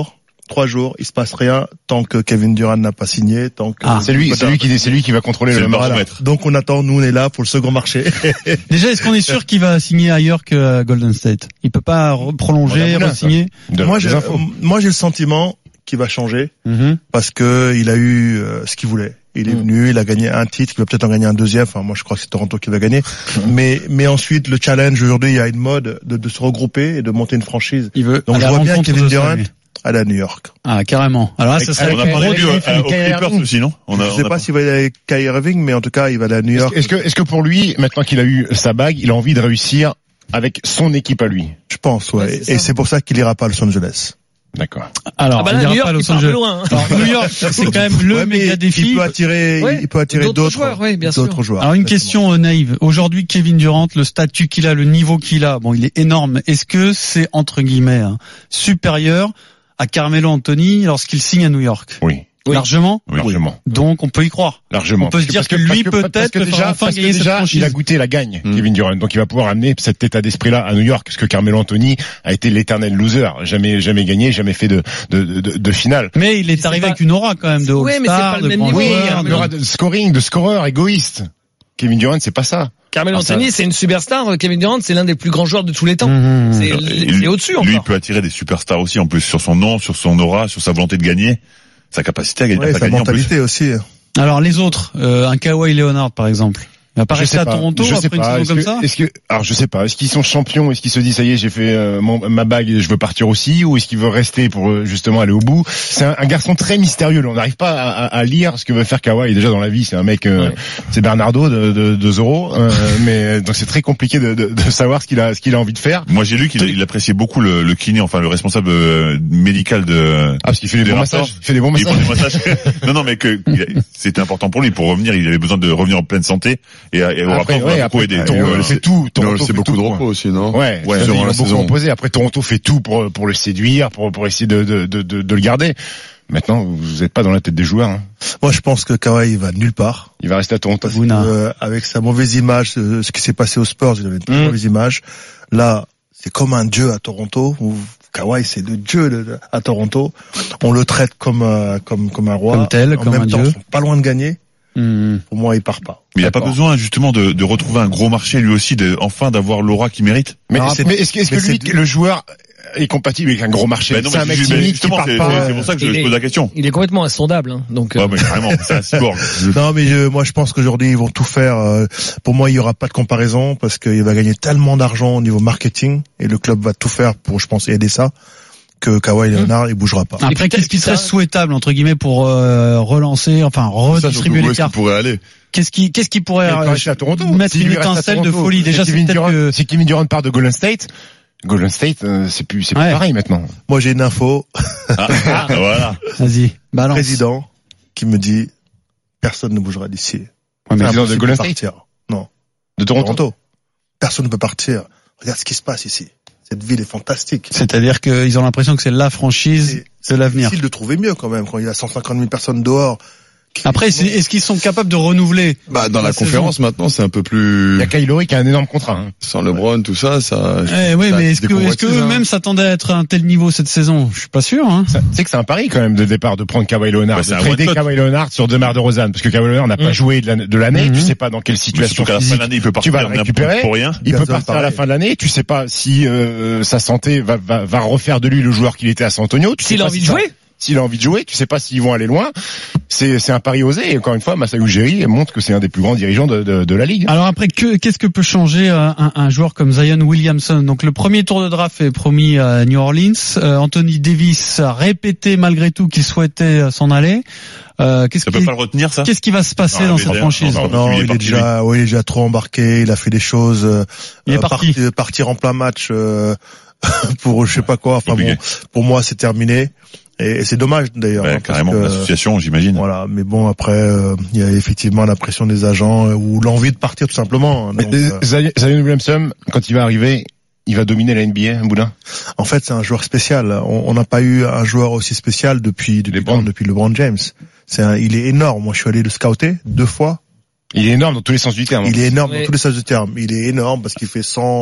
trois jours, il se passe rien tant que Kevin Durant n'a pas signé, tant que Ah, c'est lui, c'est lui qui, c'est lui qui va contrôler C'est le le marché. baromètre. Donc on attend, nous on est là pour le second marché. Déjà, est-ce qu'on est sûr qu'il va signer ailleurs que Golden State? Il peut pas re- prolonger, On a re-signer? De- moi, des j'ai, infos. moi j'ai le sentiment qu'il va changer Mhm. parce que il a eu euh, ce qu'il voulait. Il est Mm. venu, il a gagné un titre, il va peut-être en gagner un deuxième. Enfin, moi je crois que c'est Toronto qui va gagner. mais mais ensuite le challenge aujourd'hui, il y a une mode de, de se regrouper et de monter une franchise. Il veut Donc à je la vois bien rencontre Kevin de ça, Durant lui. aller à New York. Ah, carrément. Alors là, ça serait On a pas rendu euh, aux Clippers aussi, non? On a, Je on sais a pas s'il va aller avec Kyrie Irving, mais en tout cas, il va aller à New Est-ce York. que, est-ce que, est-ce que pour lui, maintenant qu'il a eu sa bague, il a envie de réussir avec son équipe à lui? Je pense, ouais. Ouais, c'est et ça. c'est pour ça qu'il ira pas à Los Angeles. D'accord. Alors, Ah bah il là, ira New pas à York, Los il part Angeles. plus loin. hein. Alors, New York, c'est quand même le Ouais, mais méga défi. Il peut attirer, Ouais, il peut attirer d'autres d'autres, joueurs, oui, bien sûr. d'autres joueurs. Alors une Exactement. question euh, naïve. Aujourd'hui, Kevin Durant, le statut qu'il a, le niveau qu'il a, bon, il est énorme. Est-ce que c'est entre guillemets hein, supérieur à Carmelo Anthony lorsqu'il signe à New York? Oui. Oui. Largement. Oui. Largement. Donc on peut y croire. Largement. On peut se dire que lui, peut-être, parce que peut déjà, enfin parce que gagner cette déjà, franchise. il a goûté la gagne, Mm. Kevin Durant. Donc il va pouvoir amener cet état d'esprit-là à New York, parce que Carmelo Anthony a été l'éternel loser. Jamais, jamais gagné, jamais fait de, de, de, de finale. Mais il est C'est arrivé pas- avec une aura quand même de Ouais, mais c'est All-Star, pas le de même grand niveau. Oui, joueur, un de- aura de scoring, de scoreur égoïste. Kevin Durant, c'est pas ça. Carmelo Ah, ça- Anthony, c'est une superstar. Kevin Durant, c'est l'un des plus grands joueurs de tous les temps. Mhm. C'est, Et c'est au-dessus Lui, encore. il peut attirer des superstars aussi, en plus, sur son nom, sur son aura, sur sa volonté de gagner, sa capacité à gagner, Ouais, à sa gagner en plus. mentalité aussi. Alors les autres, euh, un Kawhi Leonard par exemple. Il va pas Je rester sais à pas. Toronto Je sais après une pas. saison Est-ce comme que- ça? Est-ce que, alors je sais pas. Est-ce qu'ils sont champions? Est-ce qu'ils se disent ça y est, j'ai fait euh, mon- ma bague, et je veux partir aussi, ou est-ce qu'il veut rester pour euh, justement aller au bout? C'est un, un garçon très mystérieux. Là. On n'arrive pas à, à, à lire ce que veut faire Kawhi. Déjà dans la vie, c'est un mec, euh, Ouais. c'est Bernardo de, de, de Zorro, euh, mais donc c'est très compliqué de, de, de savoir ce qu'il a, ce qu'il a envie de faire. Moi, j'ai lu qu'il il appréciait beaucoup le, le kiné, enfin, le responsable euh, médical de, Ah, parce qu'il fait des Des bons Raptors. massages. Il fait des bons il massages. prend des massages. Non, non, mais que il a- c'était important pour lui. Pour revenir, il avait besoin de revenir en pleine santé. Et, et au Après, rapport, ouais, on a beaucoup après, aidé. euh, Donc, euh, euh, c'est tout. Non, Toronto c'est fait beaucoup tout, de quoi. repos aussi, non? Ouais, Ouais, ça, durant il a la beaucoup saison. reposé. Après, Toronto fait tout pour pour le séduire, pour pour essayer de de de, de, de le garder. Maintenant, vous n'êtes pas dans la tête des joueurs. Hein. Moi, je pense que Kawhi il va nulle part. Il va rester à Toronto. Parce que, Bouna. euh, avec sa mauvaise image, ce, ce qui s'est passé aux Spurs, il avait une très Mm. mauvaise image. Là, c'est comme un dieu à Toronto. Où Kawhi, c'est le dieu de- de- à Toronto. On le traite comme euh, comme comme un roi. Comme tel, en comme même un temps, dieu. ils sont pas loin de gagner. Mhm. Pour moi, il part pas. mais il n'a pas D'accord. besoin, justement, de, de retrouver un gros marché, lui aussi, de, enfin, d'avoir l'aura qu'il mérite. Mais, Non, est-ce, c'est- mais est-ce que, est-ce que mais lui, c'est- le joueur est compatible avec un gros marché? Ben non, C'est mais un mec ju- mais timide qui justement, part c'est, pas. c'est pour ça que je, Il je est- pose la question. Il est complètement insondable. Hein. Donc, euh, Ouais, mais carrément, c'est un cyborg. Non, mais euh, moi, je pense qu'aujourd'hui, ils vont tout faire. euh, pour moi, il y aura pas de comparaison parce qu'il va gagner tellement d'argent au niveau marketing et le club va tout faire pour, je pense, aider ça. Que Kawhi Leonard, il bougera pas. Après, puis, qu'est-ce qui puis serait ça- souhaitable entre guillemets pour euh, relancer, enfin Ça, surtout, redistribuer où les est-ce qu'il cartes? pourrait aller? Qu'est-ce qui, qu'est-ce qui pourrait Il peut euh, rester à Toronto. mettre S'il une lui reste à étincelle de Toronto, folie? si Déjà, c'est Kevin peut-être Durant, que si Kevin Durant part de Golden State, Golden State, euh, c'est plus, c'est plus Ouais. pareil maintenant. Moi, j'ai une info. Ah, ah, voilà. vas-y, balance. Président qui me dit personne ne bougera d'ici. Ouais, mais C'est président de impossible Golden de State, partir. Non, de Toronto. Toronto. Personne ne peut partir. Regarde ce qui se passe ici. Cette ville est fantastique. C'est-à-dire qu'ils ont l'impression que c'est la franchise C'est de l'avenir. difficile de trouver mieux quand même quand il y a cent cinquante mille personnes dehors. Après, c'est- est-ce qu'ils sont capables de renouveler? Bah, dans La la conférence, maintenant, c'est un peu Il plus, y a Kyrie qui a un énorme contrat. Hein. sans LeBron, tout ça, ça, Eh oui, ça mais a est-ce des que, est-ce que convoitises, hein. eux-mêmes s'attendaient à être à un tel niveau cette saison? Je suis pas sûr, hein. Ça- Tu sais que c'est un pari quand même de départ de prendre Kawhi Leonard, Bah, c'est de un trader one-shot. Kawhi Leonard sur DeMar DeRozan, parce que Kawhi Leonard n'a pas Mm. joué de l'année, de l'année, Mhm. tu sais pas dans quelle Mais situation surtout qu'à la fin de physique l'année, il peut tu partir vas le n'importe récupérer. pour rien. Il peut Gasol, partir à la pareil. fin de l'année, tu sais pas si euh, sa santé va, va, va refaire de lui le joueur qu'il était à San Antonio. Tu sais s'il a pas envie si de ça- jouer, S'il a envie de jouer, tu sais pas s'ils vont aller loin. C'est, c'est un pari osé. Et encore une fois, Masai Ujiri montre que c'est un des plus grands dirigeants de, de, de la ligue. Alors après, que, qu'est-ce que peut changer euh, un, un joueur comme Zion Williamson? Donc le premier tour de draft est promis à New Orleans. Euh, Anthony Davis a répété malgré tout qu'il souhaitait euh, s'en aller. Euh, qu'est-ce Ça qui, peut pas le retenir, ça? qu'est-ce qui va se passer Non, dans mais cette d'ailleurs, franchise? non, Non, il est il est parti, déjà, oui, il est déjà trop embarqué. Il a fait des choses. euh, Il est euh, parti. partir, partir en plein match euh, pour je sais pas quoi. Enfin Compliqué. bon, pour moi, c'est terminé. Et, et c'est dommage d'ailleurs. Ouais, hein, parce carrément, que, l'association, j'imagine. Voilà, mais bon après, euh, il y a effectivement la pression des agents euh, ou l'envie de partir tout simplement. Mais, Donc, euh, euh, Zion Zion Williamson, quand il va arriver, il va dominer la N B A, Boudin. en fait, c'est un joueur spécial. On on n'a pas eu un joueur aussi spécial depuis depuis LeBron. depuis LeBron James. C'est un, il est énorme. Moi, je suis allé le scouter deux fois. Il est énorme dans tous les sens du terme. Il est énorme Ouais. dans tous les sens du terme. Il est énorme parce qu'il fait cent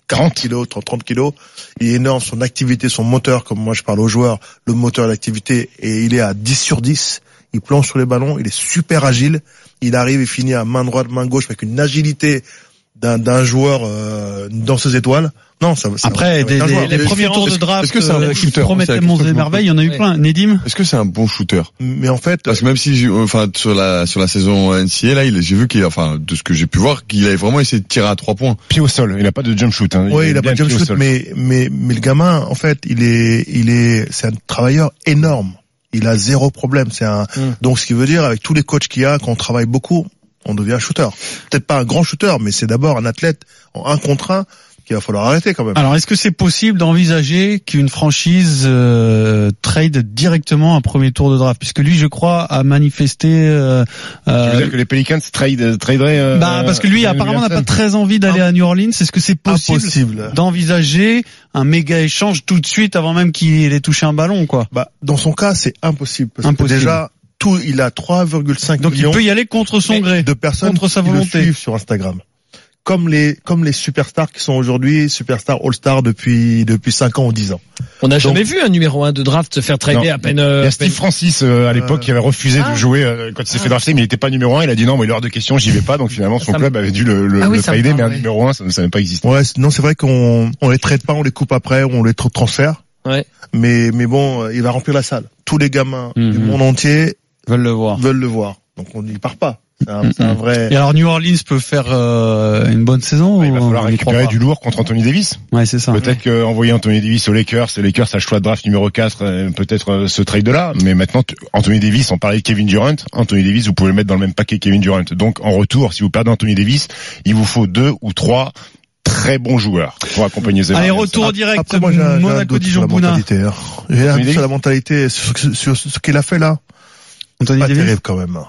quarante kilos, trente, trente kilos. Il est énorme, son activité, son moteur, comme moi je parle aux joueurs, le moteur d'activité, et il est à dix sur dix. Il planche sur les ballons, il est super agile. Il arrive et finit à main droite, main gauche avec une agilité d'un, d'un joueur euh, dans ses étoiles. Non, ça, ça après des, des, les premiers tours de draft est-ce que c'est un bon shooter, qui promettaient monts et merveilles, il y en a eu plein. Nedim, est-ce que c'est un bon shooter? Mais en fait, parce que même si, enfin, sur la sur la saison N C A A, là, il, j'ai vu qu'il, enfin, de ce que j'ai pu voir, qu'il avait vraiment essayé de tirer à trois points. Pied au sol, il a pas de jump shoot. Hein. Oui, il, il a pas de jump shoot, mais mais mais mais le gamin, en fait, il est il est c'est un travailleur énorme. Il a zéro problème. C'est un mm. donc ce qui veut dire avec tous les coachs qu'il y a, qu'on travaille beaucoup, on devient un shooter. Peut-être pas un grand shooter, mais c'est d'abord un athlète en un contre un qu'il va falloir arrêter quand même. Alors, est-ce que c'est possible d'envisager qu'une franchise euh, trade directement un premier tour de draft, puisque lui, je crois, a manifesté. Euh, tu veux dire que les Pelicans trade traderaient euh, Bah, parce que lui, euh, apparemment, n'a pas très envie d'aller à New Orleans. Est-ce que c'est possible Impossible. d'envisager un méga échange tout de suite avant même qu'il ait touché un ballon, quoi? Bah, dans son cas, c'est impossible. Parce impossible. que déjà, tout, il a trois virgule cinq Donc millions. Donc, il peut y aller contre son gré, de personnes contre sa qui volonté. Le suivent sur Instagram. Comme les comme les superstars qui sont aujourd'hui superstars all-stars depuis depuis cinq ans ou dix ans. On n'a jamais vu un numéro un de draft se faire trader à peine. Il y a Steve peine... Francis euh, à l'époque euh... qui avait refusé ah. de jouer euh, quand il s'est fait drafter, mais il n'était pas numéro un. Il a dit non, mais il est hors de question, j'y vais pas. Donc finalement son ça club me... avait dû le, le, ah oui, le trader, mais un numéro un, ça ne savait pas exister. Ouais, non, c'est vrai qu'on on les traite pas, on les coupe après, on les transfère. Ouais. Mais mais bon, il va remplir la salle. Tous les gamins mm-hmm. du monde entier veulent le voir. Veulent le voir. Donc on n'y part pas. C'est un, c'est un vrai. Et alors New Orleans peut faire euh, une bonne saison. Ouais, il va falloir récupérer du lourd contre Anthony Davis. Ouais, c'est ça. Peut-être ouais. qu'envoyer Anthony Davis aux Lakers, les Lakers a le choix de draft numéro quatre, euh, peut-être euh, ce trade là. Mais maintenant, t- Anthony Davis, on parlait de Kevin Durant. Anthony Davis, vous pouvez le mettre dans le même paquet que Kevin Durant. Donc en retour, si vous perdez Anthony Davis, il vous faut deux ou trois très bons joueurs pour accompagner Zéman. Allez, retour direct. Après, moi, j'ai, Monaco Dijon Bouna. Hein. J'ai un doute sur la mentalité, sur, sur, sur ce qu'il a fait là. Anthony pas Davis. Terrible quand même.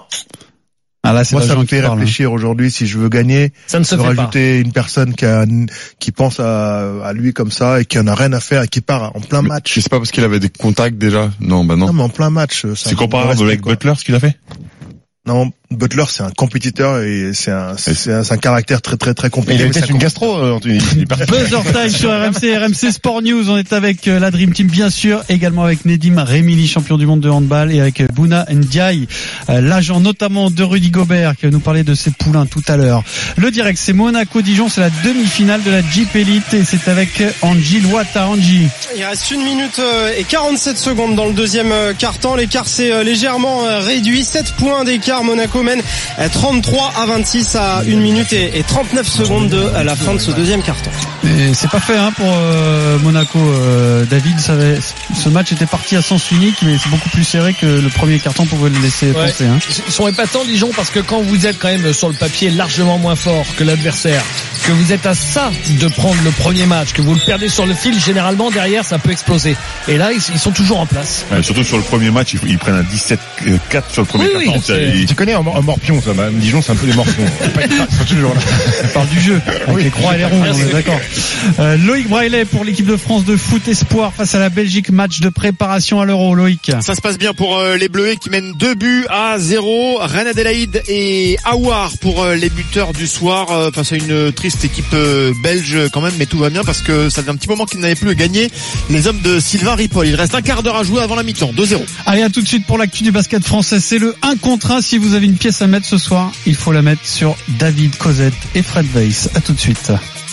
Ah là, c'est moi, ça me fait parle, réfléchir hein. aujourd'hui si je veux gagner. Ça ne se de fait rajouter pas. une personne qui a, qui pense à, à lui comme ça et qui en a rien à faire et qui part en plein match. Je sais pas parce qu'il avait des contacts déjà. Non, bah non. Non, mais en plein match. C'est comparable avec Butler ce qu'il a fait? Non, Butler, c'est un compétiteur et c'est un, c'est, c'est un, c'est un caractère très très très compliqué. Il a peut-être une gastro, euh, Anthony. Buzzer time sur R M C, R M C Sport News. On est avec euh, la Dream Team, bien sûr, également avec Nedim Remili, champion du monde de handball, et avec euh, Bouna Ndiaye, euh, l'agent notamment de Rudy Gobert, qui va nous parler de ses poulains tout à l'heure. Le direct, c'est Monaco-Dijon, c'est la demi-finale de la Jeep Elite, et c'est avec Angie Loata. Angie. Il reste une minute et quarante-sept secondes dans le deuxième quart-temps. L'écart s'est légèrement réduit. sept points d'écart. Monaco mène trente-trois à vingt-six à une minute et trente-neuf secondes de à la fin de ce deuxième quart-temps. Et c'est pas fait hein, pour euh, Monaco. Euh, David, ça avait, ce match était parti à sens unique, mais c'est beaucoup plus serré que le premier quart-temps pouvait le laisser ouais. penser. Hein. Ils sont épatants, Dijon, parce que quand vous êtes quand même sur le papier largement moins fort que l'adversaire, que vous êtes à ça de prendre le premier match, que vous le perdez sur le fil, généralement derrière ça peut exploser. Et là ils, ils sont toujours en place. Ouais, surtout sur le premier match, ils, ils prennent un dix-sept quatre sur le premier oui, quart-temps. Oui, tu connais un, un morpion, ça, bah, Dijon, c'est un peu des morpions. Ils sont toujours là. On parle du jeu, avec oui. les croix et les ronds, on est d'accord. Euh, Loïc Braillet pour l'équipe de France de foot espoir face à la Belgique, match de préparation à l'Euro. Loïc. Ça se passe bien pour euh, les Bleus qui mènent deux buts à zéro. Reine Adélaïde et Aouar pour euh, les buteurs du soir euh, face à une triste équipe euh, belge quand même, mais tout va bien parce que ça fait un petit moment qu'ils n'avaient plus gagné les hommes de Sylvain Ripoll. Il reste un quart d'heure à jouer avant la mi-temps, deux zéro. Allez, à tout de suite pour l'actu du basket français. C'est le un contre un. Si vous avez une pièce à mettre ce soir, il faut la mettre sur David Cosette et Fred Weiss. À tout de suite.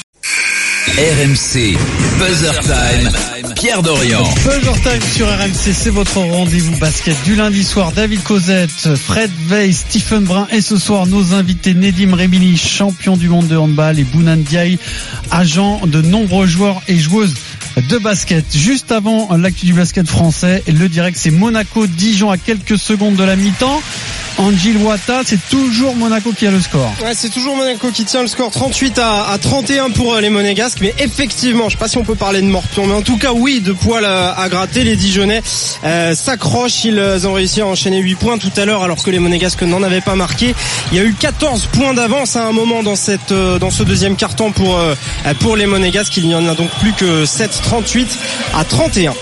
R M C, Buzzer Time, Pierre Dorian. Buzzer Time sur R M C, c'est votre rendez-vous basket du lundi soir. David Cosette, Fred Weiss, Stephen Brun et ce soir nos invités Nedim Remili, champion du monde de handball, et Bouna Ndiaye, agent de nombreux joueurs et joueuses de basket. Juste avant l'actu du basket français, le direct c'est Monaco-Dijon à quelques secondes de la mi-temps. Angie Loata, c'est toujours Monaco qui a le score. Ouais, c'est toujours Monaco qui tient le score, trente-huit à trente et un pour les Monégasques. Mais effectivement, je sais pas si on peut parler de morpion, mais en tout cas, oui, de poil à gratter. Les Dijonnais euh, s'accrochent. Ils ont réussi à enchaîner huit points tout à l'heure, alors que les Monégasques n'en avaient pas marqué. Il y a eu quatorze points d'avance à un moment dans cette dans ce deuxième quart-temps pour euh, pour les Monégasques. Il n'y en a donc plus que sept, trente-huit à trente et un.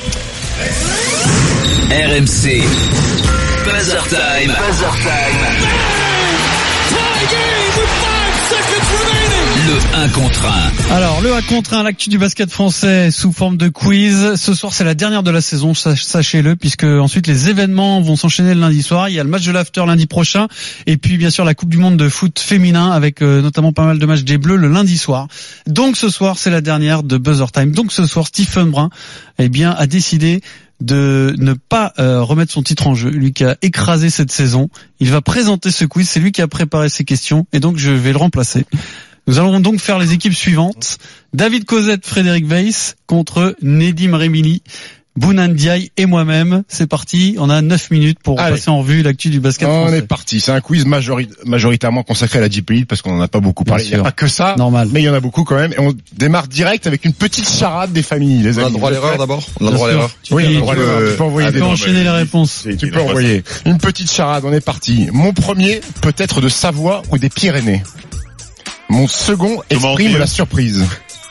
R M C. Buzzer time. Buzzer time. Le un contre un. Alors, le un contre un, l'actu du basket français sous forme de quiz. Ce soir, c'est la dernière de la saison, sachez-le, puisque ensuite les événements vont s'enchaîner le lundi soir. Il y a le match de l'after lundi prochain, et puis bien sûr la Coupe du Monde de foot féminin, avec euh, notamment pas mal de matchs des Bleus le lundi soir. Donc ce soir, c'est la dernière de Buzzer Time. Donc ce soir, Stephen Brun, eh bien, a décidé de ne pas euh, remettre son titre en jeu, lui qui a écrasé cette saison. Il va présenter ce quiz, c'est lui qui a préparé ces questions, et donc je vais le remplacer. Nous allons donc faire les équipes suivantes. David Cosette, Frédéric Weiss contre Nedim Remili, Bounan Ndiaye et moi-même. C'est parti, on a neuf minutes pour Allez. passer en revue l'actu du basket on français. On est parti, c'est un quiz majori- majoritairement consacré à la J P League parce qu'on en a pas beaucoup parlé. Il n'y a pas que ça, normal. Mais il y en a beaucoup quand même. Et on démarre direct avec une petite charade des familles. Les on amis. a le droit à l'erreur d'abord. On a le droit à l'erreur. Oui, on a le droit à l'erreur. Tu peux envoyer des enchaîner les réponses. Tu peux envoyer. Une petite charade, on est parti. Mon premier peut être de Savoie ou des Pyrénées. Mon second exprime la surprise.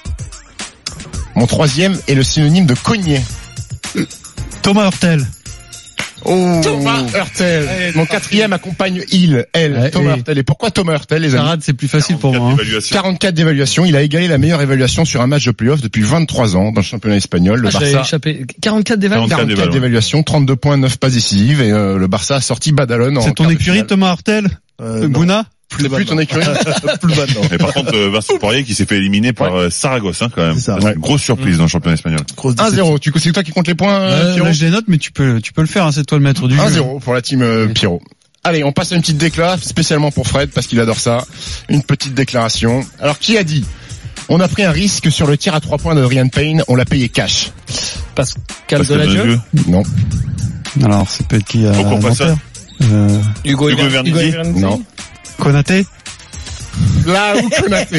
Mon troisième est le synonyme de cogner. Thomas Hurtel. Oh, Thomas Hurtel. Hey, Mon quatrième accompagne il, elle, ouais, Thomas Hurtel. Et pourquoi Thomas Hurtel, les amis? Charade, c'est plus facile pour moi. Hein. quarante-quatre d'évaluation. Il a égalé la meilleure évaluation sur un match de play-off depuis vingt-trois ans dans le championnat espagnol. Le ah, Barça. Échappé. quarante-quatre d'évaluation. quarante-quatre d'évaluation, trente-deux points, neuf passes décisives. Et euh, le Barça a sorti Badalone. C'est ton écurie, Thomas Hurtel? Euh, Bouna? Plus, plus ton écurie. Plus bas, non. Et par contre, euh, Vincent Poirier qui s'est fait éliminer par ouais. euh, Saragosse, hein, quand même. C'est ça. Ouais. Une grosse surprise mmh. dans le championnat espagnol. un zéro. Tu, c'est toi qui compte les points, euh, Pierrot? Là, je les note, mais tu peux, tu peux le faire, hein, c'est toi le maître du jeu. un zéro pour la team euh, Pierrot. Allez, on passe à une petite décla, spécialement pour Fred, parce qu'il adore ça. Une petite déclaration. Alors, qui a dit? On a pris un risque sur le tir à trois points de Ryan Payne, on l'a payé cash. Pascal Deladieu? Non. Alors, c'est peut-être qui a... Pourquoi pas ça? Euh... Hugo, Hugo Vernizzi? Non. Konaté? Là où Konaté.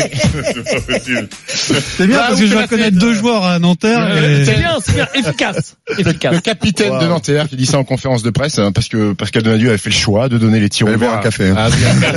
C'est bien là parce que je vais connaître deux joueurs à Nanterre. Euh, et... C'est bien, c'est bien, efficace. efficace. Le capitaine wow. de Nanterre qui dit ça en conférence de presse parce que Pascal Donadieu avait fait le choix de donner les tirs au boire un café. Hein.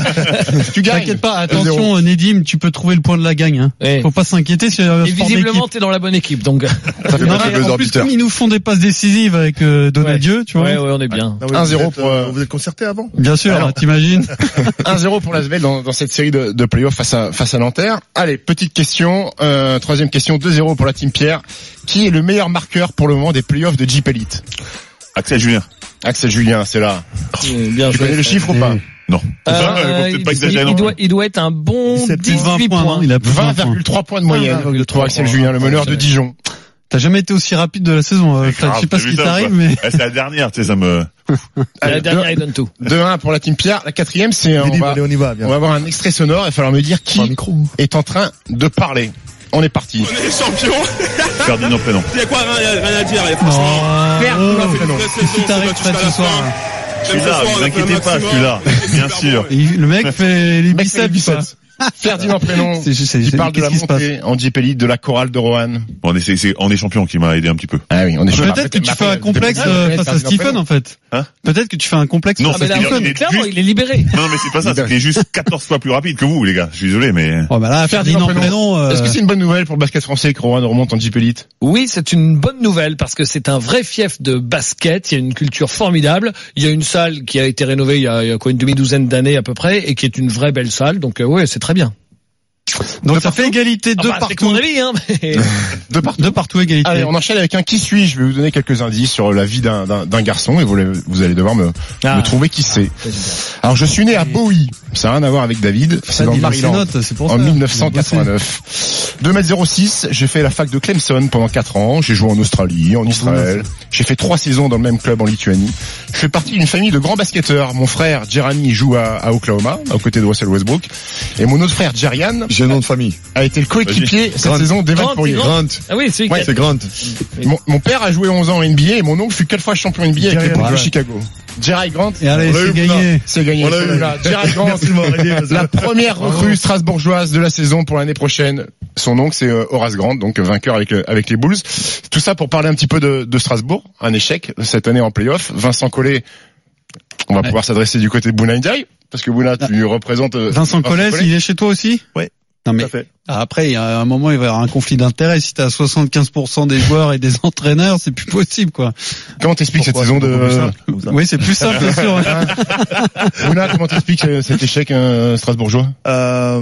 Tu gagnes. T'inquiète pas, attention Nedim, tu peux trouver le point de la gagne. Hein. Oui. Faut pas s'inquiéter sur un Et visiblement t'es dans la bonne équipe donc. Ça fait non, en plus, comme ils nous font des passes décisives avec euh, Donadieu, ouais. tu vois. Ouais, ouais, on est bien. Ah, un zéro pour. Euh, vous êtes concerté avant? Bien sûr, alors, t'imagines. un zéro pour l'Asvel dans, dans cette série de, de playoffs face à face à Nanterre. Allez, petite question, euh, troisième question, deux zéro pour la team Pierre. Qui est le meilleur marqueur pour le moment des playoffs de Jeep Elite? Axel Julien. Axel Julien, c'est là. Bien tu connais le chiffre ou pas? Non. Euh, il, pas il, il, doit, il doit être un bon dix-huit points. points. Il a vingt virgule trois points de moyenne. Pour Axel Julien, le meneur de Dijon. T'as jamais été aussi rapide de la saison, euh, Fred. Je sais pas ce qui t'arrive, mais... C'est la dernière, tu sais, ça me... Allez, la dernière, il donne tout. deux un pour la team Pierre. La quatrième, c'est, on va, on y va, bien. On va avoir un extrait sonore. Il va falloir me dire qui est en train de parler. On est parti. On est champions. Ferdinand Prénom. Il y a quoi, rien, rien à dire, franchement. Ferdinand Prénom. Qu'est-ce qui t'arrive, Fred, ce soir? Je suis là, ne vous inquiétez pas, je suis là. Bien sûr. Le mec fait les biceps. Ferdinand Prénom, c'est, c'est, qui parle de la montée en J P Elite, de la chorale de Roanne. Bon, on est, c'est, c'est, on est champion qui m'a aidé un petit peu. Ah oui, on est champion. Peut-être que tu fais un complexe face à Stephen, en fait. Hein? Peut-être que tu fais un complexe non, face à Stephen. Non, clairement, il est libéré. Non, mais c'est pas ça, c'est qu'il est juste quatorze fois plus rapide que vous, les gars. Je suis désolé, mais... Oh, bah là, Ferdinand Prénom, euh... est-ce que c'est une bonne nouvelle pour le basket français que Roanne remonte en J P Elite? Oui, c'est une bonne nouvelle parce que c'est un vrai fief de basket. Il y a une culture formidable. Il y a une salle qui a été rénovée il y a, il y a quoi, une demi-douzaine d'années à peu près et qui est une vraie belle salle. Donc, euh, ouais, c'est très bien. Donc de ça partout. Fait égalité de ah bah, partout. C'est mon avis, hein. Mais... de partout. De partout égalité. Allez, on enchaîne avec un qui suis. Je vais vous donner quelques indices sur la vie d'un, d'un, d'un garçon et vous, vous allez devoir me, ah. me trouver qui c'est. Alors je suis né à Bowie. Ça n'a rien à voir avec David. C'est dans le Maryland. C'est pour en dix-neuf cent quatre-vingt-neuf. deux mètres zéro six. J'ai fait la fac de Clemson pendant quatre ans. J'ai joué en Australie, en Israël. J'ai fait trois saisons dans le même club en Lituanie. Je fais partie d'une famille de grands basketteurs. Mon frère Jeremy joue à, à Oklahoma, aux côtés de Russell Westbrook. Et mon autre frère Jerian, j'ai un nom de famille, a été le coéquipier cette Grant. saison d'Evan Fournier. Grant. Ah oui, c'est, ouais, c'est Grant. Mon, mon père a joué onze ans en N B A et mon oncle fut quatre fois champion N B A avec les Bulls de Chicago. Jerry Grant. Et allez, c'est gagné. C'est gagné. Jerry Grant, la première recrue strasbourgeoise de la saison pour l'année prochaine. Son oncle, c'est Horace Grant, donc vainqueur avec, avec les Bulls. Tout ça pour parler un petit peu de, de Strasbourg. Un échec cette année en play-off. Vincent Collet, on va ouais. pouvoir s'adresser du côté de Bounaï Ndiaye, parce que Bouna, tu représentes... Vincent Collet, il est chez toi aussi? Oui. Non mais après, il y a un moment, il va y avoir un conflit d'intérêt. Si t'as soixante-quinze pour cent des joueurs et des entraîneurs, c'est plus possible, quoi. Comment t'expliques cette saison de... Oui, c'est plus simple, bien sûr. Bouna, comment t'expliques cet échec euh, strasbourgeois? euh,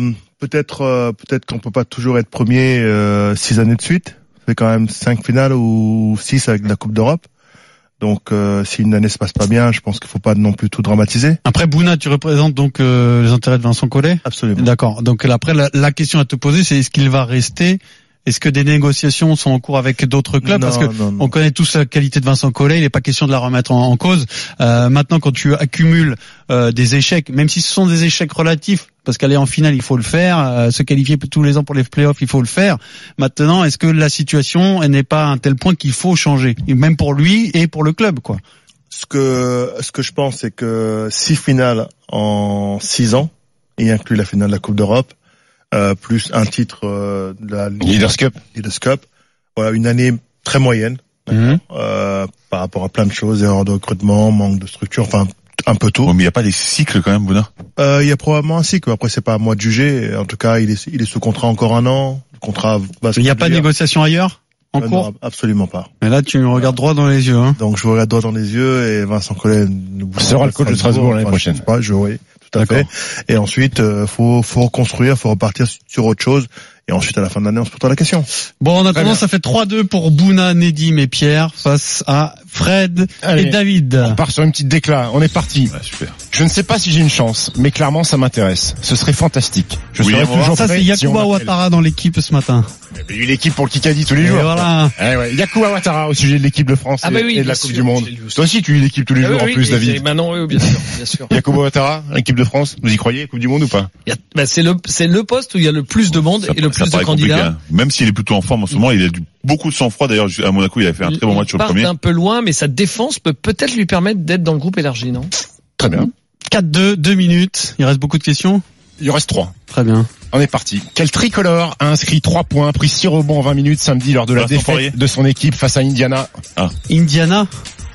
peut-être, euh, peut-être qu'on peut pas toujours être premier euh, six années de suite. C'est quand même cinq finales ou six avec la Coupe d'Europe. Donc, euh, si une année se passe pas bien, je pense qu'il faut pas non plus tout dramatiser. Après, Bouna, tu représentes donc euh, les intérêts de Vincent Collet ? Absolument. D'accord. Donc après, la, la question à te poser, c'est est-ce qu'il va rester ? Est-ce que des négociations sont en cours avec d'autres clubs ? Non, Parce que non, non. on connaît tous la qualité de Vincent Collet, il n'est pas question de la remettre en, en cause. Euh, maintenant, quand tu accumules euh, des échecs, même si ce sont des échecs relatifs, parce qu'aller en finale, il faut le faire, euh, se qualifier tous les ans pour les playoffs, il faut le faire. Maintenant, est-ce que la situation elle n'est pas à un tel point qu'il faut changer, et même pour lui et pour le club, quoi ? Ce que, ce que je pense, c'est que six finales en six ans, y inclut la finale de la Coupe d'Europe, Euh, plus un titre euh, de la Leaders Cup. Leaders Cup. Voilà, une année très moyenne Mmh. euh, par rapport à plein de choses, erreurs de recrutement, manque de structure, enfin un peu tout. Oh, mais il n'y a pas des cycles quand même, Bouna. Euh, il y a probablement un cycle. Après, c'est pas à moi de juger. En tout cas, il est, il est sous contrat encore un an. Le contrat va se Il n'y a pas de produire. négociation ailleurs en Euh, cours ? non, absolument pas. Mais là, tu me regardes droit dans les yeux. Hein. Donc, je vous regarde droit dans les yeux et Vincent Collet nous Sera le coach de Strasbourg l'année Enfin, prochaine. Je sais pas, je, oui, tout à D'accord. fait. Et ensuite, euh, faut, faut reconstruire, faut repartir sur autre chose. Et ensuite, à la fin de l'année, on se pose la question. Bon, en attendant, bien. ça fait trois deux pour Bouna, Nedim et Pierre face à Fred Allez. et David. On part sur une petite déclat. On est parti. Ouais, super. Je ne sais pas si j'ai une chance, mais clairement, ça m'intéresse. Ce serait fantastique. Je Oui, serais on va toujours Ça, prêt c'est si Yakuba on m'appelle. Ouattara dans l'équipe ce matin. Il y a eu l'équipe pour le Kikadi tous les Et jours. voilà. Eh ouais. Yakuba Ouattara au sujet de l'équipe de France Ah et, bah oui, et de la bien Coupe sûr, du Monde. je l'ai lu aussi. Toi aussi, tu lis l'équipe tous les Ah jours oui, en oui, plus, et- David. et maintenant, oui, bien sûr, bien sûr. Yakuba Ouattara, l'équipe de France, vous y croyez, Coupe du Monde ou pas? Il y a- bah, c'est le, c'est le poste où il y a le plus de monde Ça- et le ça plus de paraît compliqué, candidats. hein. Même s'il est plutôt en forme en ce moment, il a du, beaucoup de sang-froid. D'ailleurs, à Monaco, il avait fait un très bon Il match au part premier. d'un peu loin, mais sa défense peut peut-être lui permettre d'être dans le groupe élargi, non? Très bien. quatre deux, deux minutes. Il reste beaucoup de questions? Il en reste trois. Très bien. On est parti. Quel tricolore a inscrit trois points, pris six rebonds en vingt minutes samedi lors de la Vincent Poirier. défaite de son équipe face à Indiana? Indiana?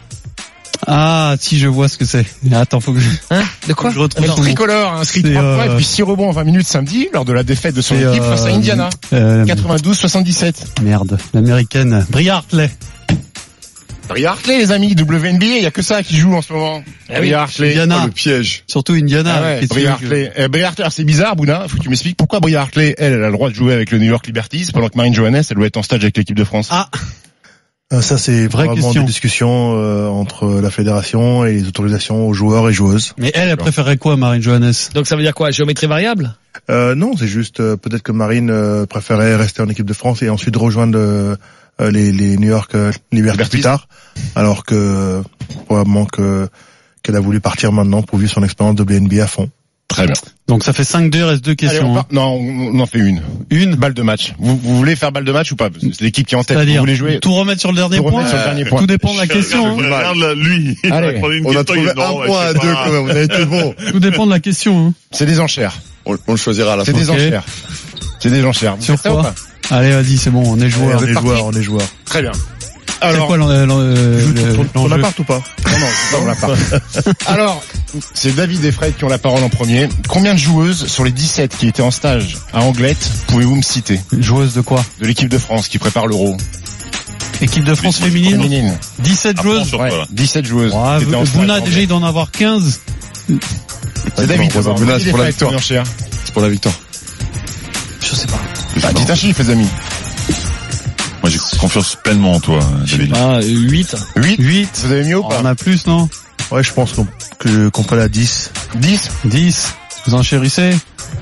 Ah, si, je vois ce que c'est. Attends, faut que je, Hein? De quoi? faut que je retrouve Quel son nom. tricolore a inscrit C'est, trois euh, points et puis six rebonds en vingt minutes samedi lors de la défaite de son C'est, équipe face à euh, Indiana? euh, quatre-vingt-douze soixante-dix-sept. Merde. L'américaine. Bria Hartley. Bria Hartley, les amis, W N B A, il y a que ça qui joue en ce moment. Ah oui. Bria Hartley. Indiana. Oh, le piège. Surtout Indiana. Ah ouais, Qu'est-ce que Bria tu veux que- Hartley. Eh, Bria Hartley, alors c'est bizarre, Bouna, faut que tu m'expliques pourquoi Bria Hartley, elle, elle a le droit de jouer avec le New York Liberties, pendant que Marine Johannes, elle doit être en stage avec l'équipe de France. Ah, Euh, ça, c'est Vraie vraiment question. des discussions euh, entre la fédération et les autorisations aux joueurs et joueuses. mais elle, elle préférait quoi, Marine Johannes? Donc ça veut dire quoi? Géométrie variable? Euh, non, c'est juste euh, peut-être que Marine euh, préférait rester en équipe de France et ensuite rejoindre euh, euh, les, les New York euh, Liberties Liberties. plus tard, alors que euh, probablement que qu'elle a voulu partir maintenant pour vivre son expérience de W N B A à fond. Très bien. Donc ça fait cinq deux, il reste deux Allez, questions. on hein. part- Non, on on en fait une. Une. Balle de match. Vous, vous voulez faire balle de match ou pas? C'est l'équipe qui est en tête. Vous C'est-à-dire, voulez jouer? tout remettre sur le dernier Tout point? remettre sur le dernier point. Tout dépend de la question. hein. Regarde là, lui. Il Allez, va prendre une On a question, trouvé il dit, un non, ouais, point à je sais deux pas. quand même. On a été bon. Tout dépend de la question. hein. C'est des enchères. On, on le choisira à la C'est fin. des Ok. enchères. C'est des enchères. Vous Sur faites ça ou quoi? pas? Allez, vas-y, c'est bon, on est joueur. on êtes est parti joueurs, on est joueurs. Très bien. C'est Alors, quoi l'en- l'en- euh, Joue le- ton, ton l'enjeu? appart ou pas? non, non, c'est pas mon appart. Alors, c'est David et Fred qui ont la parole en premier. Combien de joueuses sur les dix-sept qui étaient en stage à Anglette pouvez-vous me citer? Joueuse de quoi? De l'équipe de France qui prépare l'Euro. Équipe de France féminine? Féminine. dix-sept Ah, joueuses? Sur Ouais, quoi, là dix-sept joueuses. Ouais, qui étaient en stage Bouna, à déjà, il doit en avoir quinze. C'est David. Bon, d'abord. Bouna, David c'est et pour la Fred, victoire. combien d'enchères? C'est pour la victoire. Je sais pas. Bah, dites un chiffre, les amis. Moi, j'ai confiance pleinement en toi, David. Ah, huit. huit. huit. Vous avez mieux ou On pas? en a plus, non? Ouais, je pense qu'on que- qu'on peut aller à dix. dix. dix. Vous enchérissez?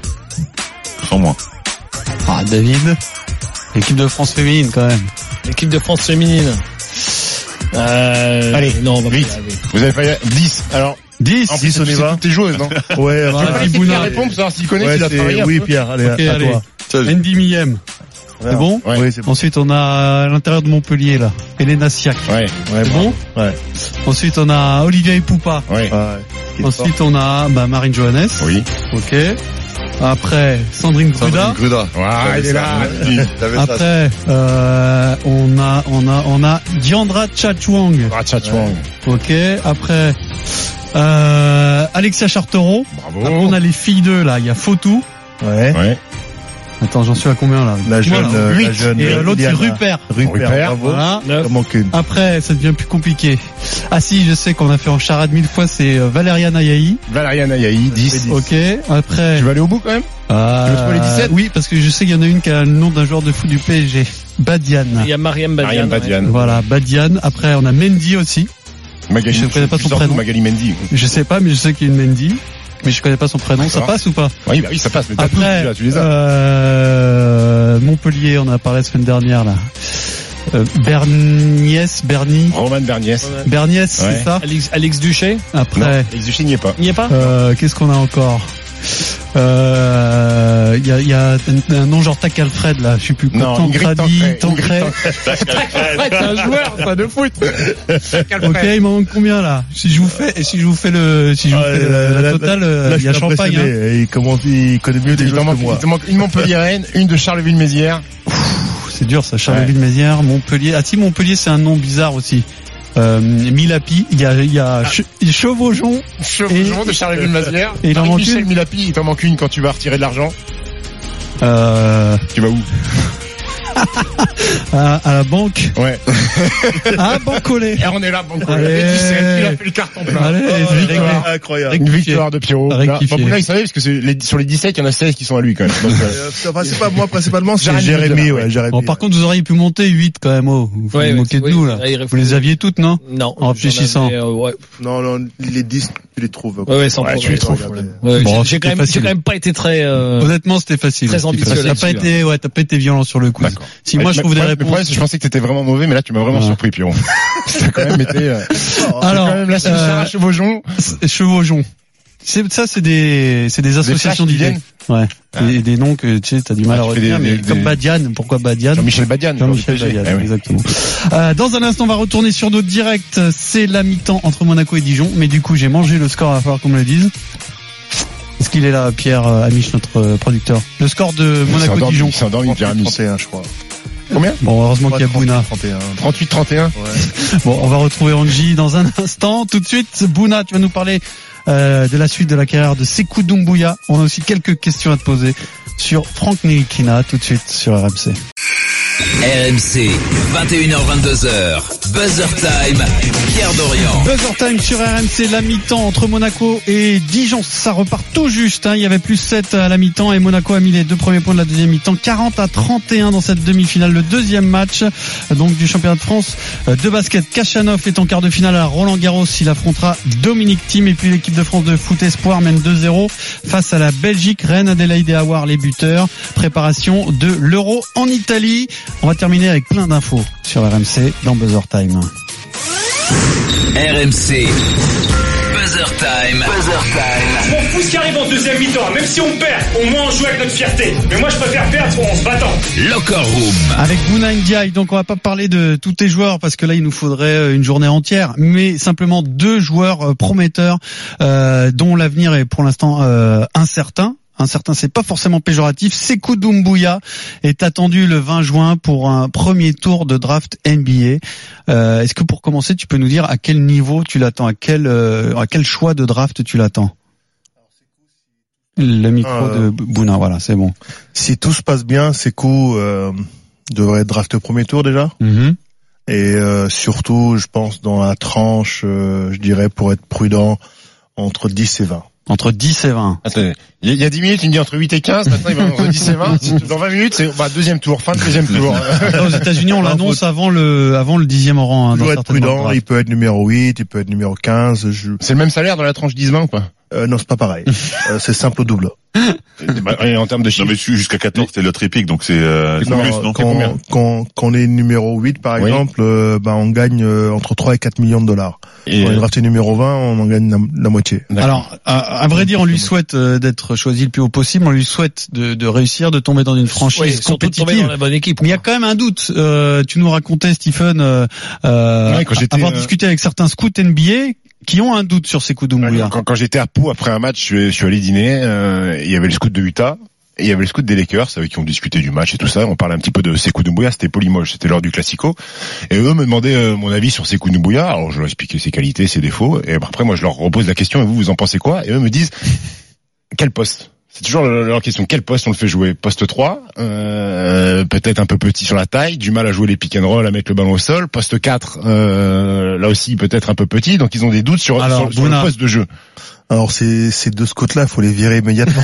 Sans moi. Ah, David. Équipe de France féminine, quand même. L'équipe de France féminine. Euh, Allez, non, on va pas vite. y arriver. Vous avez pas dix. Alors, dix. en plus, on y va. Toutes tes joueuses, non? Ouais, Voilà, bah, Guy Qui Bouna. répond pour savoir s'il connaît, ouais, s'il a c'est- travaillé un oui, peu. Pierre, allez, Ok, à, à allez. toi. Ça, je- Andy Millem. C'est bon? Ouais. Oui, c'est bon. Ensuite, on a à l'intérieur de Montpellier, là. Elena Siak. Ouais, Ouais, C'est bravo. bon? Ouais. Ensuite, on a Olivia Ipoupa. ouais. Ouais. Ensuite, on a, bah, Marine Johannes. Oui. Ok. Après, Sandrine Gruda. Gruda. Ouais, il est là. T'avais ça. Après, euh, on a, on a, on a Diandra Chachwang. Ah, Tchatchwang. Ok. Après, euh, Alexia Chartereau. Bravo. Après, on a les filles d'eux, là. Il y a Fotou. Ouais. Ouais. Attends, j'en suis à combien là? La jeune, Voilà. euh, Huit. la jeune. Et euh, l'autre c'est Liliana. Rupert. Rupert, Rupert. bravo. Voilà. Il en manque une. Après, ça devient plus compliqué. Ah si, je sais qu'on a fait en charade mille fois, c'est euh, Valériane Ayaï. Valériane Ayaï, dix. Ok. Après. Tu vas aller au bout quand même? Ah, Tu veux pas les dix-sept? oui, parce que je sais qu'il y en a une qui a le nom d'un joueur de foot du P S G. Badiane. Il y a Mariam Badiane. Mariam Badiane. Voilà, Badiane. Après, on a Mendy aussi. Magali, Je ne connais pas son surtout prénom. Magali Mendy. Je sais pas, mais je sais qu'il y a une Mendy. Mais je connais pas son prénom. Ça D'accord. passe ou pas? Oui, bah oui, ça passe. Mais t'as tous, Après, déjà, tu les as. euh, Montpellier, on en a parlé la semaine dernière, là. Euh, Berniès, Bernie. Roman Berniès. Berniès, Ouais. c'est ça? Alex, Alex Duché. Après, Alex Duché n'y est pas. Il n'y est pas? euh, qu'est-ce qu'on a encore? Euh, il y a, il y a un, un nom genre Tac Alfred, là. Je sais plus. Non, Ingrid Tancredi, Tancret. Tancret. Ouais, c'est un joueur, ça, de foot. Ok, il m'en manque combien, là? Si je vous fais, si je vous fais le, si je vous Ah, fais là, la, la là, totale, là, euh, là, il y a je suis champagne, hein. impressionné. Il commence, il connaît mieux les Il t'en choses manque, que moi. il te manque une Montpelliéraine, une de Charleville-Mézières. C'est dur, ça. Charleville-Mézières, Montpellier. Ah si, Montpellier, c'est un nom bizarre aussi. Euh, Milapi, il y a, il y a Che- Chevaujon. Chevaujon de Charleville-Mézières. Et il en manque Michel une. Milapi, il t'en manque une quand tu vas retirer de l'argent. Euh, Tu vas où? à, à la banque. Ouais. Ah, Bancolé. Et on est là, Banco. Allez. dix-sept, il a fait le carton plein. Allez, Oh, une victoire. victoire. Incroyable. Une victoire de Pierrot. Rectifié. Bon, là, il savait parce que c'est les- sur les dix-sept, il y en a seize qui sont à lui quand même. Donc, euh, Euh, enfin, c'est pas moi principalement, c'est Jérémy, Jérémy, ouais. ouais, Jérémy. Bon, par contre, vous auriez pu monter huit quand même, oh. Vous vous Ouais, moquez ouais, de nous, oui, là. ouais, il Vous les aviez toutes, non? Non. En réfléchissant. J'en avais, euh, ouais. Non, non, les dix, tu les trouves. Ouais, ouais, sans Ouais, problème. tu les trouves. Regardez. Ouais, Bon, j'ai- j'ai quand c'était même, j'ai facile. quand même pas été très, euh, Honnêtement, c'était facile. très C'était ambitieux facile. T'as là-dessus, pas là. été, ouais, t'as pas été violent sur le coup. D'accord. Si moi, je trouve des Le réponses. problème, c'est que je pensais que t'étais vraiment mauvais, mais là, tu m'as vraiment Ouais. surpris, Pierrot. T'as quand même été, euh, Alors, quand même, là, c'est euh, Sarah Chevaujon. Chevaujon. C'est, ça, c'est des, c'est des associations flashs qui d'idées. Ouais. Des, des noms que, tu sais, t'as du mal Ah, à tu fais retenir, des- mais des- comme des- Badiane. Pourquoi Badiane? Jean-Michel Badiane. Jean-Michel P S G. Badiane, Eh oui. exactement. Euh, dans un instant, on va retourner sur notre direct. C'est la mi-temps entre Monaco et Dijon. Mais du coup, j'ai mangé le score, il va falloir qu'on me le dise. Est-ce qu'il est là, Pierre euh, Amiche, notre euh, producteur? Le score de Il s'est Monaco-Dijon. endormi, il s'est endormi, Pierre Amiche. trente et un, je crois. Combien? Bon, heureusement qu'il y a Bouna. trente et un. trente-huit trente et un. Ouais. Bon, on va retrouver Angie dans un instant. Tout de suite, Bouna, tu vas nous parler euh, de la suite de la carrière de Sekou Doumbouya. On a aussi quelques questions à te poser sur Franck Ntilikina, tout de suite sur R M C. R M C, vingt et une heures vingt-deux heures, Buzzer Time, Pierre Dorian. Buzzer Time sur R M C, la mi-temps entre Monaco et Dijon. Ça repart tout juste, hein. Il y avait plus sept à la mi-temps et Monaco a mis les deux premiers points de la deuxième mi-temps. quarante à trente et un dans cette demi-finale. Le deuxième match, donc, du championnat de France de basket. Kachanov est en quart de finale à Roland Garros. Il affrontera Dominique Thiem et puis l'équipe de France de foot espoir mène deux zéro face à la Belgique. Rennes, Adélaïde et Aouar, les buteurs. Préparation de l'Euro en Italie. On va terminer avec plein d'infos sur R M C dans Buzzer Time. R M C, Buzzer Time, Buzzer Time. Je m'en fous ce qui arrive en deuxième mi-temps, même si on perd, au moins on joue avec notre fierté. Mais moi je préfère perdre en se battant. Locker Room. Avec Bouna Ndiaye, donc on va pas parler de tous tes joueurs parce que là il nous faudrait une journée entière, mais simplement deux joueurs prometteurs euh, dont l'avenir est pour l'instant euh, incertain. Incertain, c'est pas forcément péjoratif. Sekou Doumbouya est attendu le vingt juin pour un premier tour de draft N B A. Euh, est-ce que pour commencer, tu peux nous dire à quel niveau tu l'attends, à quel euh, à quel choix de draft tu l'attends? Le micro Euh, de Bouna, voilà, c'est bon. Si tout se passe bien, Sekou euh, devrait être drafté premier tour déjà. Mm-hmm. Et euh, surtout, je pense dans la tranche, euh, je dirais pour être prudent, entre dix et vingt. Entre dix et vingt. Attends, il y a dix minutes, il me dit entre huit et quinze, maintenant il va entre dix et vingt. Dans vingt minutes, c'est bah, deuxième tour, fin de deuxième tour. Aux États-Unis, on l'annonce avant le avant le dixième rang. Hein, Il dans doit être certaines prudent, drafts. il peut être numéro huit, il peut être numéro quinze. Je... C'est le même salaire dans la tranche dix vingt ou pas? Euh, non, c'est pas pareil. euh, c'est simple au double. Bah, et en termes de Non chiffres. mais jusqu'à quatorze, c'est l'autre épique, donc c'est euh, c'est Non, plus, non? quand, quand, quand on est numéro huit, par Oui. exemple, euh, bah, on gagne euh, entre trois et quatre millions de dollars. Et, Quand on est drafté numéro vingt, on en gagne la, la moitié. Alors, à, à vrai dire, on lui souhaite euh, d'être choisi le plus haut possible. On lui souhaite de, de réussir, de tomber dans une franchise Oui, surtout de tomber compétitive. dans la bonne équipe. Mais il y a quand même un doute. Euh, tu nous racontais, Stephen, euh, euh, Ouais, quand j'étais, avoir euh, discuté avec certains scouts N B A qui ont un doute sur Sekou Doumbouya. Quand, quand j'étais à Pau après un match, je, suis- je suis allé dîner. euh, Il y avait le scout de Utah. Et il y avait le scout des Lakers avec qui on discutait du match et tout ça. On parlait un petit peu de Sekou Doumbouya, c'était Polymoge, c'était lors du Classico. Et eux me demandaient euh, mon avis sur Sekou Doumbouya. Alors je leur expliquais ses qualités, ses défauts. Et après moi je leur repose la question, et vous vous en pensez quoi? Et eux me disent, quel poste? c'est toujours leur question. Quel poste on le fait jouer? Poste trois, euh, peut-être un peu petit sur la taille, du mal à jouer les pick and roll, à mettre le ballon au sol. Poste quatre, euh, là aussi peut-être un peu petit, donc ils ont des doutes sur, Alors, sur, sur le poste de jeu. Alors ces ces deux scouts-là, il faut les virer immédiatement.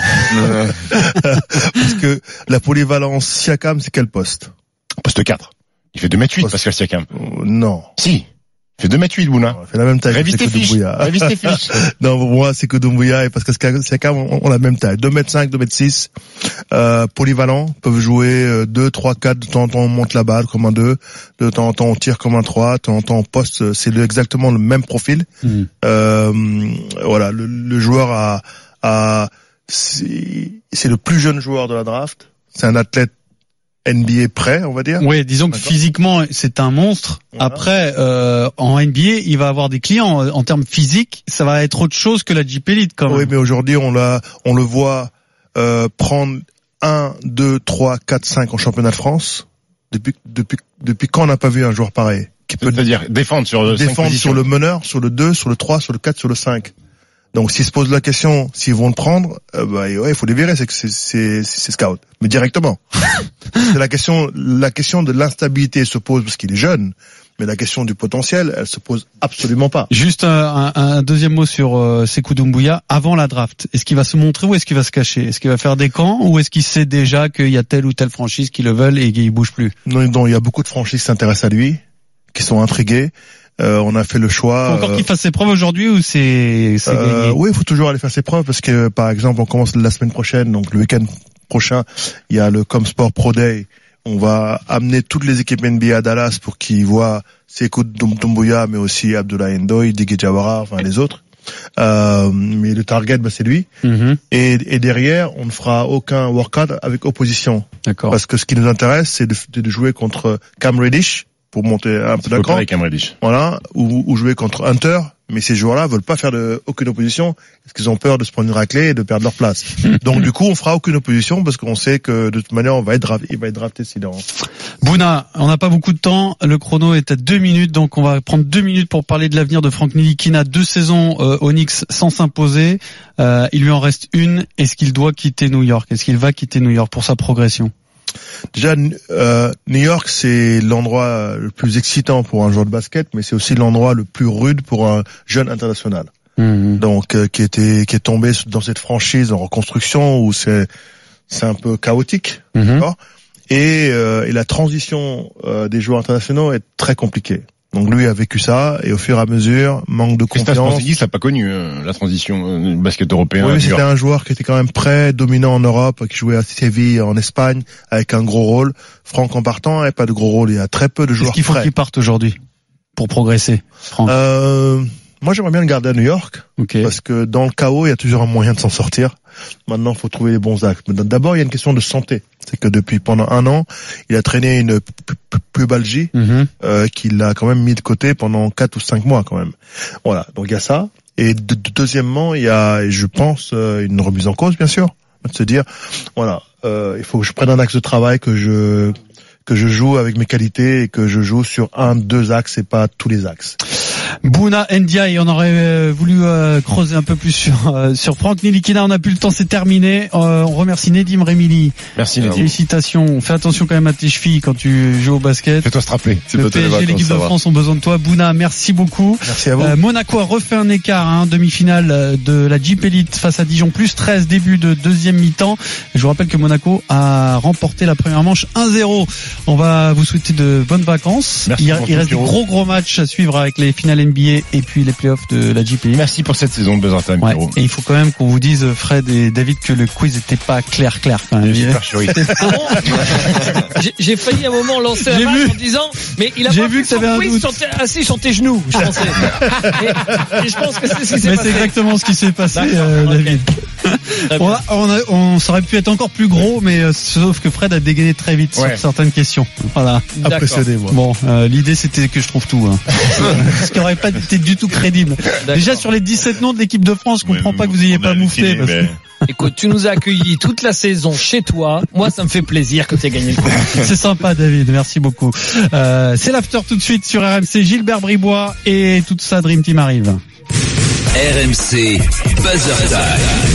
Parce que la polyvalence Siakam, c'est quel poste? Poste quatre. Il fait deux mètres huit, Poste... Pascal Siakam. Euh, non. Si. Il fait deux mètres huit, Bouna. Il fait la même taille. Révise tes fiches. Révise tes fiches. Non, pour moi, c'est que Doumbouya et Pascal Siakam ont la même taille. deux mètres cinq, deux mètres six. Euh, polyvalents, peuvent jouer deux, trois, quatre. De temps en temps, on monte la balle comme un deux. De temps en temps, on tire comme un trois. De temps en temps, on poste. C'est le, exactement le même profil. Mmh. Euh, voilà. Le, le joueur a, a, c'est, c'est le plus jeune joueur de la draft. C'est un athlète N B A prêt, on va dire. Oui, disons que physiquement c'est un monstre. Voilà. Après, euh, en N B A, il va avoir des clients en termes physiques. Ça va être autre chose que la Jeep Elite, quand même. Oui, mais aujourd'hui, on l'a, on le voit euh, prendre un, deux, trois, quatre, cinq en championnat de France. Depuis, depuis, depuis quand on n'a pas vu un joueur pareil qui peut dire défendre sur défendre sur le meneur, sur le deux, sur le trois, sur le quatre, sur le cinq. Donc s'ils se posent la question s'ils vont le prendre, euh, bah ouais, il faut les virer, c'est que c'est c'est c'est scout, mais directement. C'est la question la question de l'instabilité se pose parce qu'il est jeune, mais la question du potentiel, elle se pose absolument pas. Juste un, un, un deuxième mot sur euh, Sekou Doumbouya avant la draft. Est-ce qu'il va se montrer ou est-ce qu'il va se cacher? Est-ce qu'il va faire des camps ou est-ce qu'il sait déjà qu'il y a telle ou telle franchise qui le veulent et qu'il bouge plus? Non, non, il y a beaucoup de franchises qui s'intéressent à lui, qui sont intriguées. Euh, on a fait le choix. Faut encore euh, qu'il fasse ses preuves aujourd'hui ou c'est, c'est euh, gagné? Oui, il faut toujours aller faire ses preuves parce que, par exemple, on commence la semaine prochaine, donc le week-end prochain, il y a le Comsport Pro Day. On va amener toutes les équipes N B A à Dallas pour qu'ils voient Sekou Doumbouya, mais aussi Abdoulaye Ndoye, Didier Jawara, enfin les autres. Euh, mais le target, bah, c'est lui. Mm-hmm. Et, et derrière, on ne fera aucun workout avec opposition. D'accord. Parce que ce qui nous intéresse, c'est de, de jouer contre Cam Reddish, pour monter un peu d'accord. Voilà, ou, ou jouer contre Hunter, mais ces joueurs-là veulent pas faire de, aucune opposition parce qu'ils ont peur de se prendre une raclée et de perdre leur place. Donc du coup, on fera aucune opposition parce qu'on sait que de toute manière, on va être drafté, il va être drafté si dans. Bouna, on n'a pas beaucoup de temps, le chrono est à deux minutes, donc on va prendre deux minutes pour parler de l'avenir de Frank Ntilikina. Deux saisons euh, au Knicks sans s'imposer, euh, il lui en reste une. Est-ce qu'il doit quitter New York? Est-ce qu'il va quitter New York pour sa progression? Déjà, euh, New York, c'est l'endroit le plus excitant pour un joueur de basket, mais c'est aussi l'endroit le plus rude pour un jeune international. Mmh. Donc, euh, qui était, qui est tombé dans cette franchise en reconstruction où c'est, c'est un peu chaotique, mmh. d'accord. Et, euh, et la transition euh, des joueurs internationaux est très compliquée. Donc lui a vécu ça et au fur et à mesure, manque de confiance. Porzingis n'a pas connu euh, la transition euh, basket européen. Oui, c'était un joueur qui était quand même prêt, dominant en Europe, qui jouait à Séville en Espagne avec un gros rôle. Franck en partant n'avait pas de gros rôle. Il y a très peu de joueurs. Est-ce qu'il faut qu'il parte aujourd'hui pour progresser, Franck? Euh, moi, j'aimerais bien le garder à New York, okay. Parce que dans le chaos, il y a toujours un moyen de s'en sortir. Maintenant, il faut trouver les bons axes. Mais d'abord, il y a une question de santé. C'est que depuis pendant un an, il a traîné une pubalgie mm-hmm. euh, qu'il a quand même mis de côté pendant quatre ou cinq mois quand même. Voilà, donc il y a ça. Et de, de, deuxièmement, il y a, je pense, euh, une remise en cause, bien sûr, de se dire, voilà, euh, il faut que je prenne un axe de travail, que je que je joue avec mes qualités et que je joue sur un, deux axes et pas tous les axes. Bouna Ndiaye, on aurait euh, voulu euh, creuser un peu plus sur euh, sur Frank Ntilikina, on n'a plus le temps, c'est terminé. Euh, on remercie Nedim Remili. Merci Nedim. Félicitations. Fais attention quand même à tes chevilles quand tu joues au basket. Fais-toi strapper. Le P S G, l'équipe de France ont besoin de toi. Bouna, merci beaucoup. Merci à vous. Euh, Monaco a refait un écart, hein, demi-finale de la Jeep Elite face à Dijon, plus treize, début de deuxième mi-temps. Je vous rappelle que Monaco a remporté la première manche un zéro. On va vous souhaiter de bonnes vacances. Merci. Il, il reste des gros gros matchs à suivre avec les finales N B A et puis les playoffs de la Jeep Elite. Merci pour cette saison de Buzzer Time, ouais. Et il faut quand même qu'on vous dise, Fred et David, que le quiz était pas clair clair quand même. j'ai, j'ai failli à un moment lancer un match en disant, mais il a j'ai pas vu que son un quiz chanté, assis sur tes genoux, je pensais. et, et je pense que c'est ce qui s'est mais passé. C'est exactement ce qui s'est passé, euh, David. on, a, on, a, on ça aurait pu être encore plus gros, mais euh, sauf que Fred a dégainé très vite ouais. sur certaines questions. Voilà. Impressionné, moi. Bon, euh, l'idée c'était que je trouve tout. Hein. Ce qui aurait pas été du tout crédible. D'accord. Déjà sur les dix-sept noms de l'équipe de France, je comprends ouais, pas que vous ayez pas mouflé. Parce que... Écoute, tu nous as accueillis toute la saison chez toi. Moi, ça me fait plaisir que tu aies gagné le coup. C'est sympa, David. Merci beaucoup. Euh, c'est l'after tout de suite sur R M C. Gilbert Bribois et tout ça, Dream Team arrive. R M C Buzzer Time.